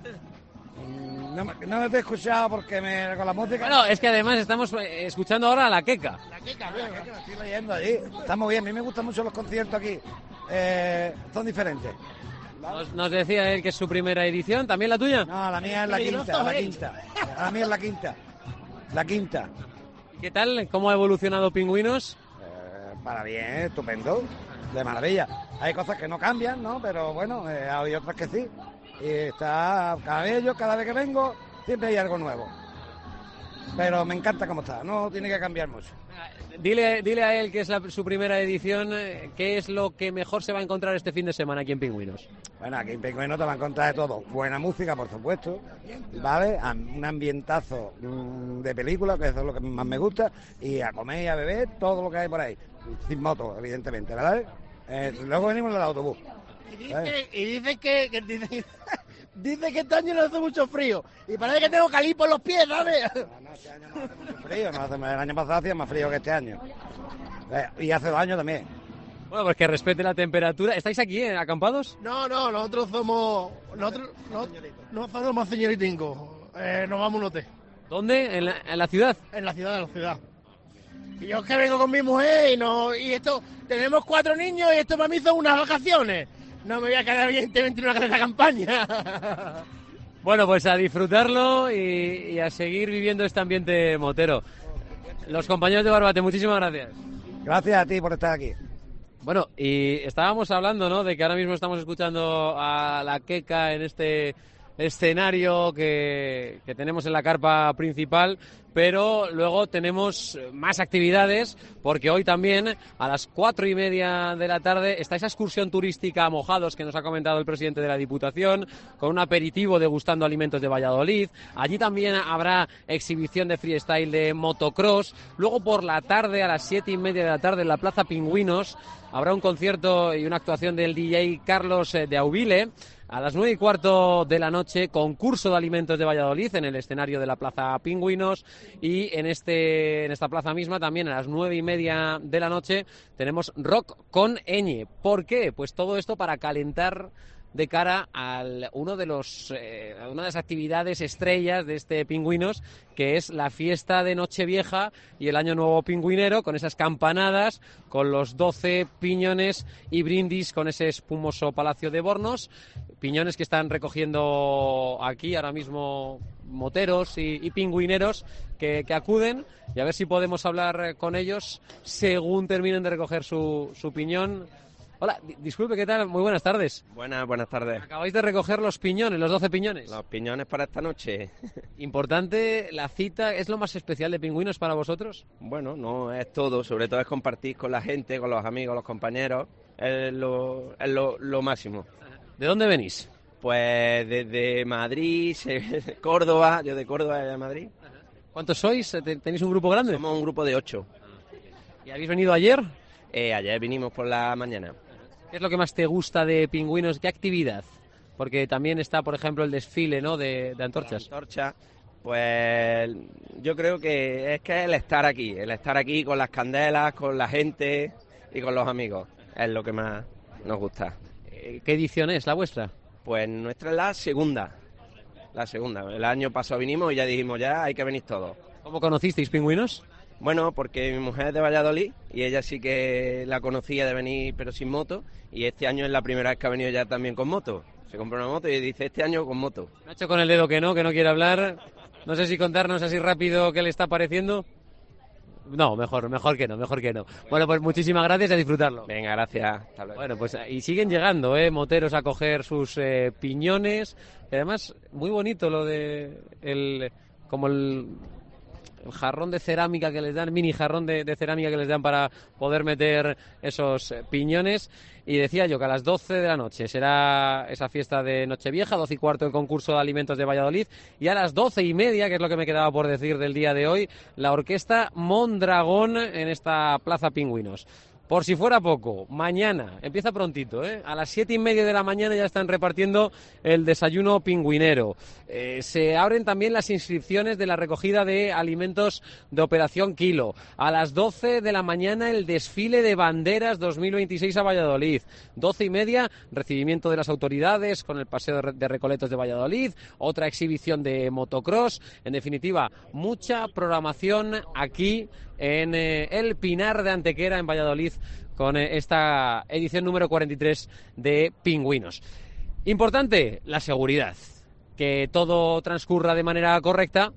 [SPEAKER 8] No me he escuchado porque con la música...
[SPEAKER 4] Bueno, es que además estamos escuchando ahora a la Queca.
[SPEAKER 8] La Queca, me estoy leyendo allí. Está muy bien, a mí me gustan mucho los conciertos aquí. Son diferentes.
[SPEAKER 4] Nos decía él que es su primera edición, ¿también la tuya?
[SPEAKER 8] No, la mía es la quinta. La mía es la quinta.
[SPEAKER 4] ¿Qué tal? ¿Cómo ha evolucionado Pingüinos?
[SPEAKER 8] Para bien, estupendo, de maravilla. Hay cosas que no cambian, ¿no? Pero bueno, hay otras que sí. Y está cada vez que vengo, siempre hay algo nuevo. Pero me encanta cómo está, no tiene que cambiar mucho.
[SPEAKER 4] Dile a él que es su primera edición, ¿qué es lo que mejor se va a encontrar este fin de semana aquí en Pingüinos?
[SPEAKER 8] Bueno, aquí en Pingüinos te va a encontrar de todo. Buena música, por supuesto, ¿vale? Un ambientazo de película, que eso es lo que más me gusta, y a comer y a beber todo lo que hay por ahí. Sin moto, evidentemente, ¿verdad? Luego venimos en el autobús.
[SPEAKER 9] Dice que este año no hace mucho frío. Y parece que tengo calipo en los pies, ¿sabes?
[SPEAKER 8] No, este año no hace mucho frío. El año pasado hacía más frío que este año. Y hace 2 años también.
[SPEAKER 4] Bueno, pues que respete la temperatura. ¿Estáis aquí, acampados?
[SPEAKER 9] No, nosotros somos... Nosotros somos señoritingos. Nos vamos a un hotel.
[SPEAKER 4] ¿Dónde? ¿En la ciudad?
[SPEAKER 9] En la ciudad. Y yo es que vengo con mi mujer y esto... Tenemos 4 niños y esto para mí son unas vacaciones. No me voy a quedar evidentemente en una carrera de campaña.
[SPEAKER 4] Bueno, pues a disfrutarlo y a seguir viviendo este ambiente motero. Los compañeros de Barbate, muchísimas gracias.
[SPEAKER 8] Gracias a ti por estar aquí.
[SPEAKER 4] Bueno, y estábamos hablando, ¿no?, de que ahora mismo estamos escuchando a la Queca en este escenario que tenemos en la carpa principal, pero luego tenemos más actividades, porque hoy también a las 4:30 de la tarde está esa excursión turística a Mojados que nos ha comentado el presidente de la Diputación, con un aperitivo degustando alimentos de Valladolid. Allí también habrá exhibición de freestyle de motocross. Luego por la tarde, a las 7:30 de la tarde, en la Plaza Pingüinos, habrá un concierto y una actuación del DJ Carlos de Auvile. A las 9:15 de la noche, concurso de alimentos de Valladolid en el escenario de la Plaza Pingüinos, y en esta plaza misma también a las 9:30 de la noche tenemos rock con Eñe. ¿Por qué? Pues todo esto para calentar de cara a una de las actividades estrellas de este Pingüinos, que es la fiesta de Nochevieja y el Año Nuevo Pingüinero, con esas campanadas, con los 12 piñones y brindis con ese espumoso Palacio de Bornos. Piñones que están recogiendo aquí ahora mismo moteros y pingüineros que acuden, y a ver si podemos hablar con ellos según terminen de recoger su piñón. Hola, disculpe, ¿qué tal? Muy buenas tardes.
[SPEAKER 10] Buenas tardes.
[SPEAKER 4] Acabáis de recoger los piñones, los 12 piñones.
[SPEAKER 10] Los piñones para esta noche.
[SPEAKER 4] Importante la cita, ¿es lo más especial de Pingüinos para vosotros?
[SPEAKER 10] Bueno, no es todo, sobre todo es compartir con la gente, con los amigos, los compañeros, es lo máximo.
[SPEAKER 4] ¿De dónde venís?
[SPEAKER 10] Pues desde Madrid, Córdoba, yo de Córdoba, de Madrid.
[SPEAKER 4] ¿Cuántos sois? ¿Tenéis un grupo grande?
[SPEAKER 10] Somos un grupo de 8.
[SPEAKER 4] ¿Y habéis venido ayer?
[SPEAKER 10] Ayer vinimos por la mañana.
[SPEAKER 4] ¿Qué es lo que más te gusta de Pingüinos? ¿Qué actividad? Porque también está, por ejemplo, el desfile, ¿no?, de antorchas.
[SPEAKER 10] Antorchas, pues yo creo que es el estar aquí con las candelas, con la gente y con los amigos. Es lo que más nos gusta.
[SPEAKER 4] ¿Qué edición es la vuestra?
[SPEAKER 10] Pues nuestra es la segunda. El año pasado vinimos y ya dijimos, ya hay que venir todos.
[SPEAKER 4] ¿Cómo conocisteis Pingüinos?
[SPEAKER 10] Bueno, porque mi mujer es de Valladolid y ella sí que la conocía de venir pero sin moto, y este año es la primera vez que ha venido ya también con moto. Se compró una moto y dice, este año con moto.
[SPEAKER 4] Me ha hecho con el dedo que no quiere hablar. No sé si contarnos así rápido qué le está pareciendo. No, mejor que no. Bueno, pues muchísimas gracias y a disfrutarlo.
[SPEAKER 10] Venga, gracias. Hasta luego.
[SPEAKER 4] Bueno, pues y siguen llegando, moteros a coger sus piñones. Y además, muy bonito lo de el jarrón de cerámica que les dan, mini jarrón de cerámica que les dan para poder meter esos piñones. Y decía yo que a las 12 de la noche será esa fiesta de Nochevieja, 12:15 el concurso de alimentos de Valladolid, y a las 12:30, que es lo que me quedaba por decir del día de hoy, la orquesta Mondragón en esta Plaza Pingüinos. Por si fuera poco, mañana, empieza prontito, a las 7:30 de la mañana ya están repartiendo el desayuno pingüinero. Se abren también las inscripciones de la recogida de alimentos de Operación Kilo. A las 12 de la mañana el desfile de banderas 2026 a Valladolid. 12:30, recibimiento de las autoridades con el paseo de Recoletos de Valladolid, otra exhibición de motocross. En definitiva, mucha programación aquí en el Pinar de Antequera, en Valladolid, con esta edición número 43 de Pingüinos. Importante, la seguridad. Que todo transcurra de manera correcta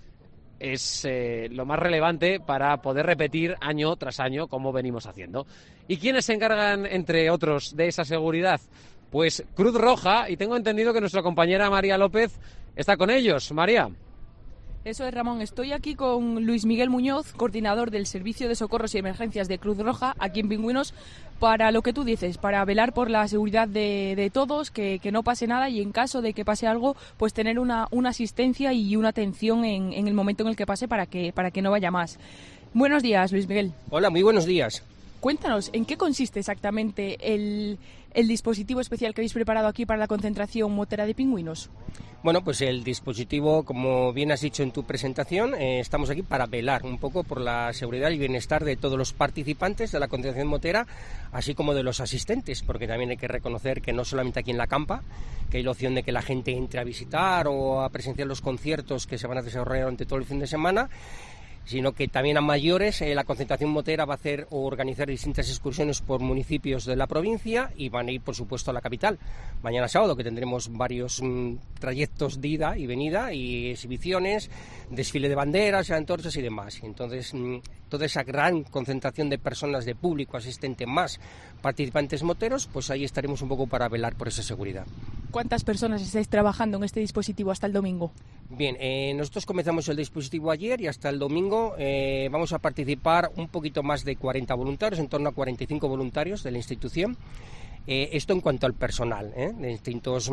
[SPEAKER 4] es lo más relevante para poder repetir año tras año como venimos haciendo. ¿Y quiénes se encargan, entre otros, de esa seguridad? Pues Cruz Roja, y tengo entendido que nuestra compañera María López está con ellos. María.
[SPEAKER 12] Eso es, Ramón. Estoy aquí con Luis Miguel Muñoz, coordinador del Servicio de Socorros y Emergencias de Cruz Roja, aquí en Pingüinos, para lo que tú dices, para velar por la seguridad de todos, que no pase nada, y en caso de que pase algo, pues tener una asistencia y una atención en el momento en el que pase para que no vaya más. Buenos días, Luis Miguel.
[SPEAKER 11] Hola, muy buenos días.
[SPEAKER 12] Cuéntanos, ¿en qué consiste exactamente el dispositivo especial que habéis preparado aquí para la concentración motera de Pingüinos?
[SPEAKER 11] Bueno, pues el dispositivo, como bien has dicho en tu presentación, estamos aquí para velar un poco por la seguridad y bienestar de todos los participantes de la concentración motera, así como de los asistentes, porque también hay que reconocer que no solamente aquí en la campa, que hay la opción de que la gente entre a visitar o a presenciar los conciertos que se van a desarrollar durante todo el fin de semana, sino que también a mayores la concentración motera va a hacer o organizar distintas excursiones por municipios de la provincia, y van a ir, por supuesto, a la capital. Mañana sábado, que tendremos varios trayectos de ida y venida y exhibiciones, desfile de banderas, antorchas y demás. Entonces, toda esa gran concentración de personas, de público asistente, más participantes moteros, pues ahí estaremos un poco para velar por esa seguridad.
[SPEAKER 12] ¿Cuántas personas estáis trabajando en este dispositivo hasta el domingo?
[SPEAKER 11] Bien, nosotros comenzamos el dispositivo ayer y hasta el domingo vamos a participar un poquito más de 40 voluntarios, en torno a 45 voluntarios de la institución. Esto en cuanto al personal, de distintos,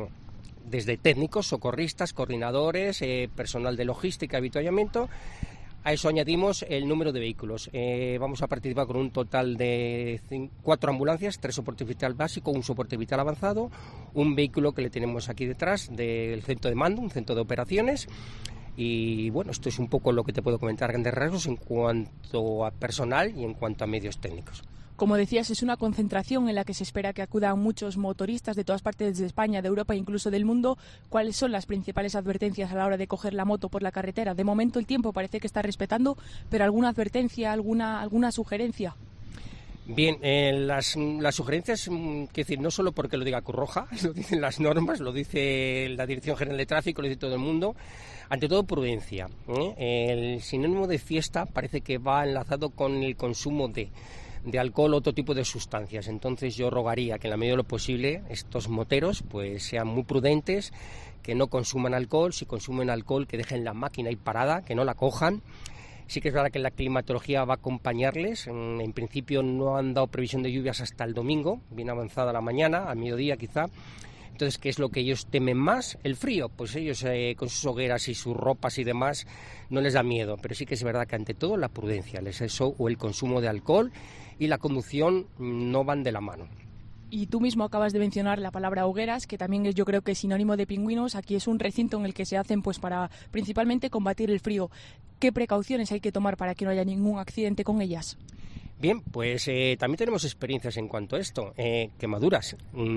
[SPEAKER 11] desde técnicos, socorristas, coordinadores, personal de logística, avituallamiento. A eso añadimos el número de vehículos. Vamos a participar con un total de 4 ambulancias, 3 soporte vital básico, un soporte vital avanzado, un vehículo que le tenemos aquí detrás del centro de mando, un centro de operaciones. Y bueno, esto es un poco lo que te puedo comentar a grandes rasgos en cuanto a personal y en cuanto a medios técnicos.
[SPEAKER 12] Como decías, es una concentración en la que se espera que acudan muchos motoristas de todas partes de España, de Europa e incluso del mundo. ¿Cuáles son las principales advertencias a la hora de coger la moto por la carretera? De momento el tiempo parece que está respetando, pero ¿alguna advertencia, alguna sugerencia?
[SPEAKER 11] Bien, las sugerencias, quiero decir, no solo porque lo diga Cruz Roja, lo dicen las normas, lo dice la Dirección General de Tráfico, lo dice todo el mundo. Ante todo, prudencia. El sinónimo de fiesta parece que va enlazado con el consumo de alcohol o otro tipo de sustancias. Entonces yo rogaría que en la medida de lo posible estos moteros pues sean muy prudentes, que no consuman alcohol, si consumen alcohol que dejen la máquina ahí parada, que no la cojan. Sí que es verdad que la climatología va a acompañarles. En principio no han dado previsión de lluvias hasta el domingo, bien avanzada la mañana, al mediodía quizá. Entonces, ¿qué es lo que ellos temen más? El frío. Pues ellos con sus hogueras y sus ropas y demás no les da miedo, pero sí que es verdad que ante todo la prudencia, el exceso o el consumo de alcohol y la conducción no van de la mano.
[SPEAKER 12] Y tú mismo acabas de mencionar la palabra hogueras, que también yo creo que es sinónimo de pingüinos. Aquí es un recinto en el que se hacen pues para principalmente combatir el frío. ¿Qué precauciones hay que tomar para que no haya ningún accidente con ellas?
[SPEAKER 11] Bien, pues también tenemos experiencias en cuanto a esto, quemaduras.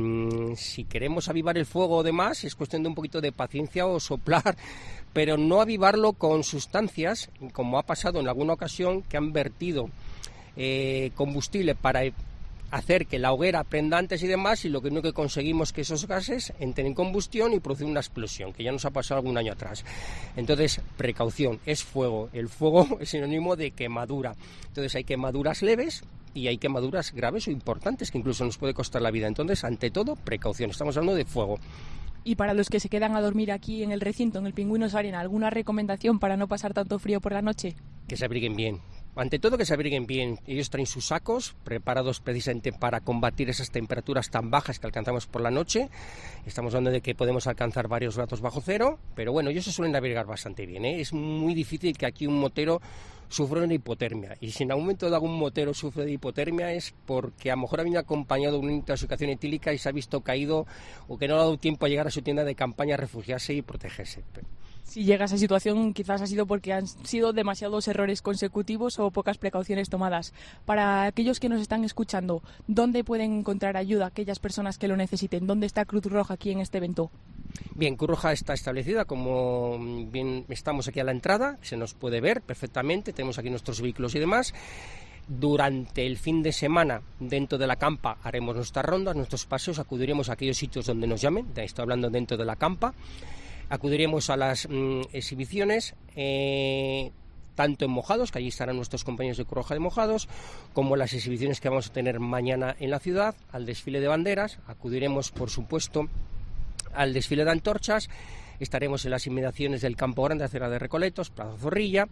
[SPEAKER 11] Si queremos avivar el fuego o demás, es cuestión de un poquito de paciencia o soplar, pero no avivarlo con sustancias, como ha pasado en alguna ocasión, que han vertido combustible para hacer que la hoguera prenda antes y demás, y lo único que conseguimos que esos gases entren en combustión y producen una explosión, que ya nos ha pasado algún año atrás. Entonces, precaución, es fuego. El fuego es sinónimo de quemadura. Entonces hay quemaduras leves y hay quemaduras graves o importantes que incluso nos puede costar la vida. Entonces, ante todo, precaución. Estamos hablando de fuego.
[SPEAKER 12] Y para los que se quedan a dormir aquí en el recinto, en el Pingüinos Arena, ¿alguna recomendación para no pasar tanto frío por la noche?
[SPEAKER 11] Que se abriguen bien. Ante todo, que se abriguen bien. Ellos traen sus sacos preparados precisamente para combatir esas temperaturas tan bajas que alcanzamos por la noche. Estamos hablando de que podemos alcanzar varios grados bajo cero, pero bueno, ellos se suelen abrigar bastante bien. Es muy difícil que aquí un motero sufra una hipotermia. Y si en algún momento algún motero sufre de hipotermia es porque a lo mejor ha venido acompañado de una intoxicación etílica y se ha visto caído o que no le ha dado tiempo a llegar a su tienda de campaña a refugiarse y protegerse.
[SPEAKER 12] Si llega a esa situación, quizás ha sido porque han sido demasiados errores consecutivos o pocas precauciones tomadas. Para aquellos que nos están escuchando, ¿dónde pueden encontrar ayuda aquellas personas que lo necesiten? ¿Dónde está Cruz Roja aquí en este evento?
[SPEAKER 11] Bien, Cruz Roja está establecida, como bien estamos aquí a la entrada, se nos puede ver perfectamente, tenemos aquí nuestros vehículos y demás. Durante el fin de semana, dentro de la campa, haremos nuestras rondas, nuestros paseos, acudiremos a aquellos sitios donde nos llamen, estoy hablando dentro de la campa. Acudiremos a las exhibiciones, tanto en Mojados, que allí estarán nuestros compañeros de Cruz Roja de Mojados, como las exhibiciones que vamos a tener mañana en la ciudad, al desfile de banderas. Acudiremos, por supuesto, al desfile de antorchas. Estaremos en las inmediaciones del Campo Grande, acera de Recoletos, Plaza Zorrilla,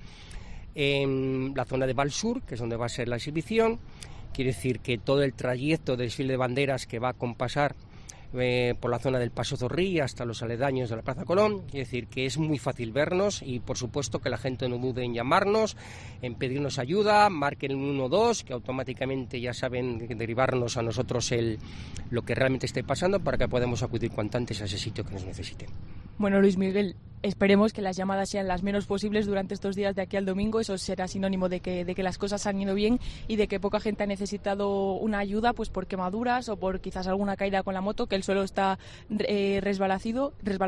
[SPEAKER 11] en la zona de Valsur, que es donde va a ser la exhibición. Quiere decir que todo el trayecto del desfile de banderas que va a compasar por la zona del Paso Zorrilla hasta los aledaños de la Plaza Colón, quiere decir que es muy fácil vernos y por supuesto que la gente no dude en llamarnos, en pedirnos ayuda, marquen el 112, que automáticamente ya saben derivarnos a nosotros lo que realmente esté pasando para que podamos acudir cuanto antes a ese sitio que nos necesiten.
[SPEAKER 12] Bueno, Luis Miguel, esperemos que las llamadas sean las menos posibles durante estos días de aquí al domingo. Eso será sinónimo de que las cosas han ido bien y de que poca gente ha necesitado una ayuda pues por quemaduras o por quizás alguna caída con la moto, que el suelo está resbaladizo,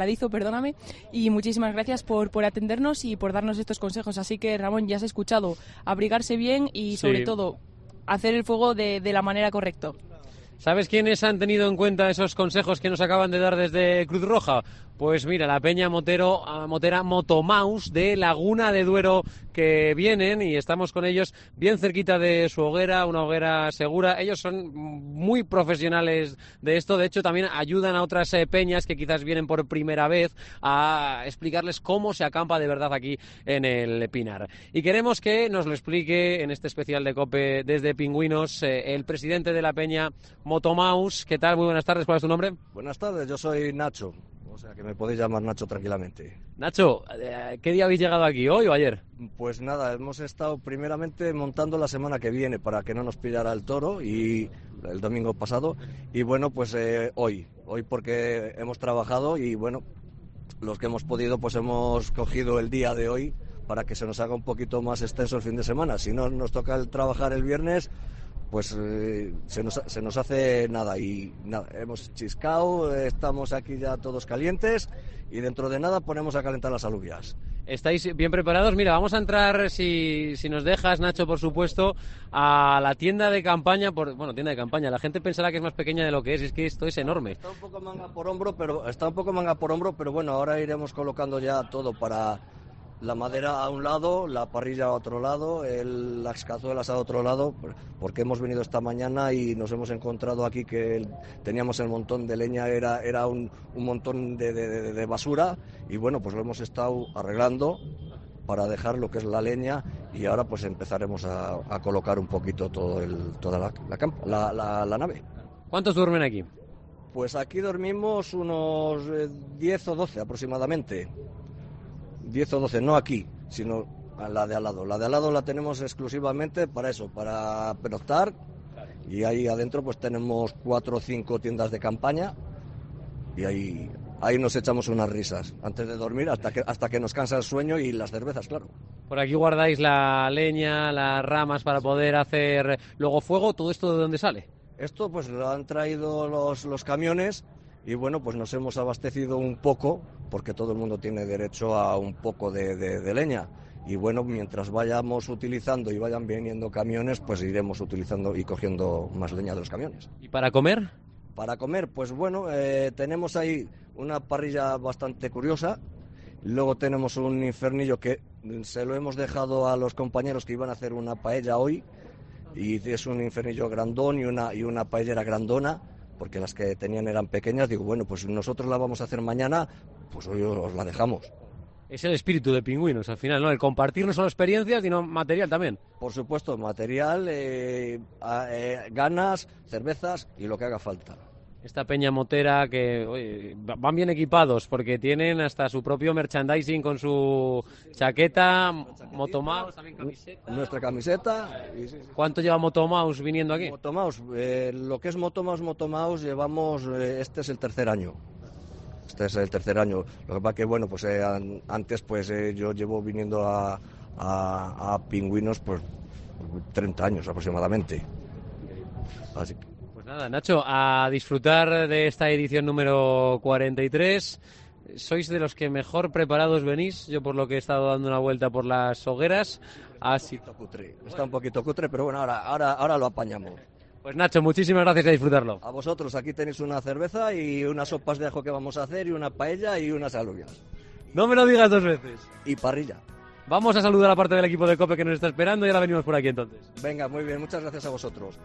[SPEAKER 12] y muchísimas gracias por atendernos y por darnos estos consejos. Así que, Ramón, ya has escuchado, abrigarse bien y sobre todo hacer el fuego de la manera correcta.
[SPEAKER 4] ¿Sabes quiénes han tenido en cuenta esos consejos que nos acaban de dar desde Cruz Roja? Pues mira, la peña motera Motomaus de Laguna de Duero que vienen y estamos con ellos bien cerquita de su hoguera, una hoguera segura. Ellos son muy profesionales de esto, de hecho también ayudan a otras peñas que quizás vienen por primera vez a explicarles cómo se acampa de verdad aquí en el Pinar. Y queremos que nos lo explique en este especial de COPE desde Pingüinos el presidente de la peña Motomaus. ¿Qué tal? Muy buenas tardes, ¿cuál es tu nombre?
[SPEAKER 13] Buenas tardes, yo soy Nacho. O sea que me podéis llamar Nacho tranquilamente.
[SPEAKER 4] Nacho, ¿qué día habéis llegado aquí, hoy o ayer?
[SPEAKER 13] Pues nada, hemos estado primeramente montando la semana que viene para que no nos pillara el toro, y el domingo pasado, y bueno, pues hoy porque hemos trabajado y bueno, los que hemos podido pues hemos cogido el día de hoy para que se nos haga un poquito más extenso el fin de semana. Si no nos toca trabajar el viernes, pues se nos hace nada, y nada, hemos chiscado, estamos aquí ya todos calientes y dentro de nada ponemos a calentar las alubias.
[SPEAKER 4] ¿Estáis bien preparados? Mira, vamos a entrar, si nos dejas, Nacho, por supuesto, a la tienda de campaña. Tienda de campaña, la gente pensará que es más pequeña de lo que es que esto es enorme.
[SPEAKER 13] Está un poco manga por hombro, pero bueno, ahora iremos colocando ya todo para la madera a un lado, la parrilla a otro lado, las cazuelas a otro lado, porque hemos venido esta mañana y nos hemos encontrado aquí que teníamos el montón de leña, era un montón de basura, y bueno, pues lo hemos estado arreglando para dejar lo que es la leña, y ahora pues empezaremos a colocar un poquito toda la nave.
[SPEAKER 4] ¿Cuántos duermen aquí?
[SPEAKER 13] Pues aquí dormimos unos 10 o 12 aproximadamente. 10 o 12, no aquí, sino a la de al lado. La de al lado la tenemos exclusivamente para eso, para pernoctar, y ahí adentro pues tenemos 4 o 5 tiendas de campaña, y ahí nos echamos unas risas antes de dormir hasta que nos cansa el sueño y las cervezas, claro.
[SPEAKER 4] Por aquí guardáis la leña, las ramas para poder hacer luego fuego. ¿Todo esto de dónde sale?
[SPEAKER 13] Esto pues lo han traído los camiones. Y bueno, pues nos hemos abastecido un poco, porque todo el mundo tiene derecho a un poco de leña. Y bueno, mientras vayamos utilizando y vayan viniendo camiones, pues iremos utilizando y cogiendo más leña de los camiones.
[SPEAKER 4] ¿Y para comer?
[SPEAKER 13] Para comer, pues bueno, tenemos ahí una parrilla bastante curiosa. Luego tenemos un infernillo que se lo hemos dejado a los compañeros que iban a hacer una paella hoy. Y es un infernillo grandón y una paellera grandona, porque las que tenían eran pequeñas. Digo, bueno, pues nosotros la vamos a hacer mañana, pues hoy os la dejamos.
[SPEAKER 4] Es el espíritu de Pingüinos, al final, ¿no? El compartir no solo experiencias, sino material también.
[SPEAKER 13] Por supuesto, material, ganas, cervezas y lo que haga falta.
[SPEAKER 4] Esta peña motera que van bien equipados, porque tienen hasta su propio merchandising con su chaqueta, Motomaus, también camiseta.
[SPEAKER 13] Nuestra camiseta.
[SPEAKER 4] ¿Cuánto lleva Motomaus viniendo aquí?
[SPEAKER 13] Motomaus, lo que es Motomaus llevamos, este es el tercer año. Este es el tercer año. Lo que pasa que, bueno, pues antes pues yo llevo viniendo a Pingüinos pues 30 años aproximadamente. Así que...
[SPEAKER 4] Nada, Nacho, a disfrutar de esta edición número 43. Sois de los que mejor preparados venís. Yo, por lo que he estado dando una vuelta por las hogueras,
[SPEAKER 13] está un poquito cutre, pero bueno, ahora lo apañamos.
[SPEAKER 4] Pues Nacho, muchísimas gracias, a disfrutarlo.
[SPEAKER 13] A vosotros, aquí tenéis una cerveza y unas sopas de ajo que vamos a hacer, y una paella y unas alubias.
[SPEAKER 4] No me lo digas dos veces.
[SPEAKER 13] Y parrilla.
[SPEAKER 4] Vamos a saludar a parte del equipo de COPE que nos está esperando y ahora venimos por aquí entonces.
[SPEAKER 13] Venga, muy bien, muchas gracias a vosotros.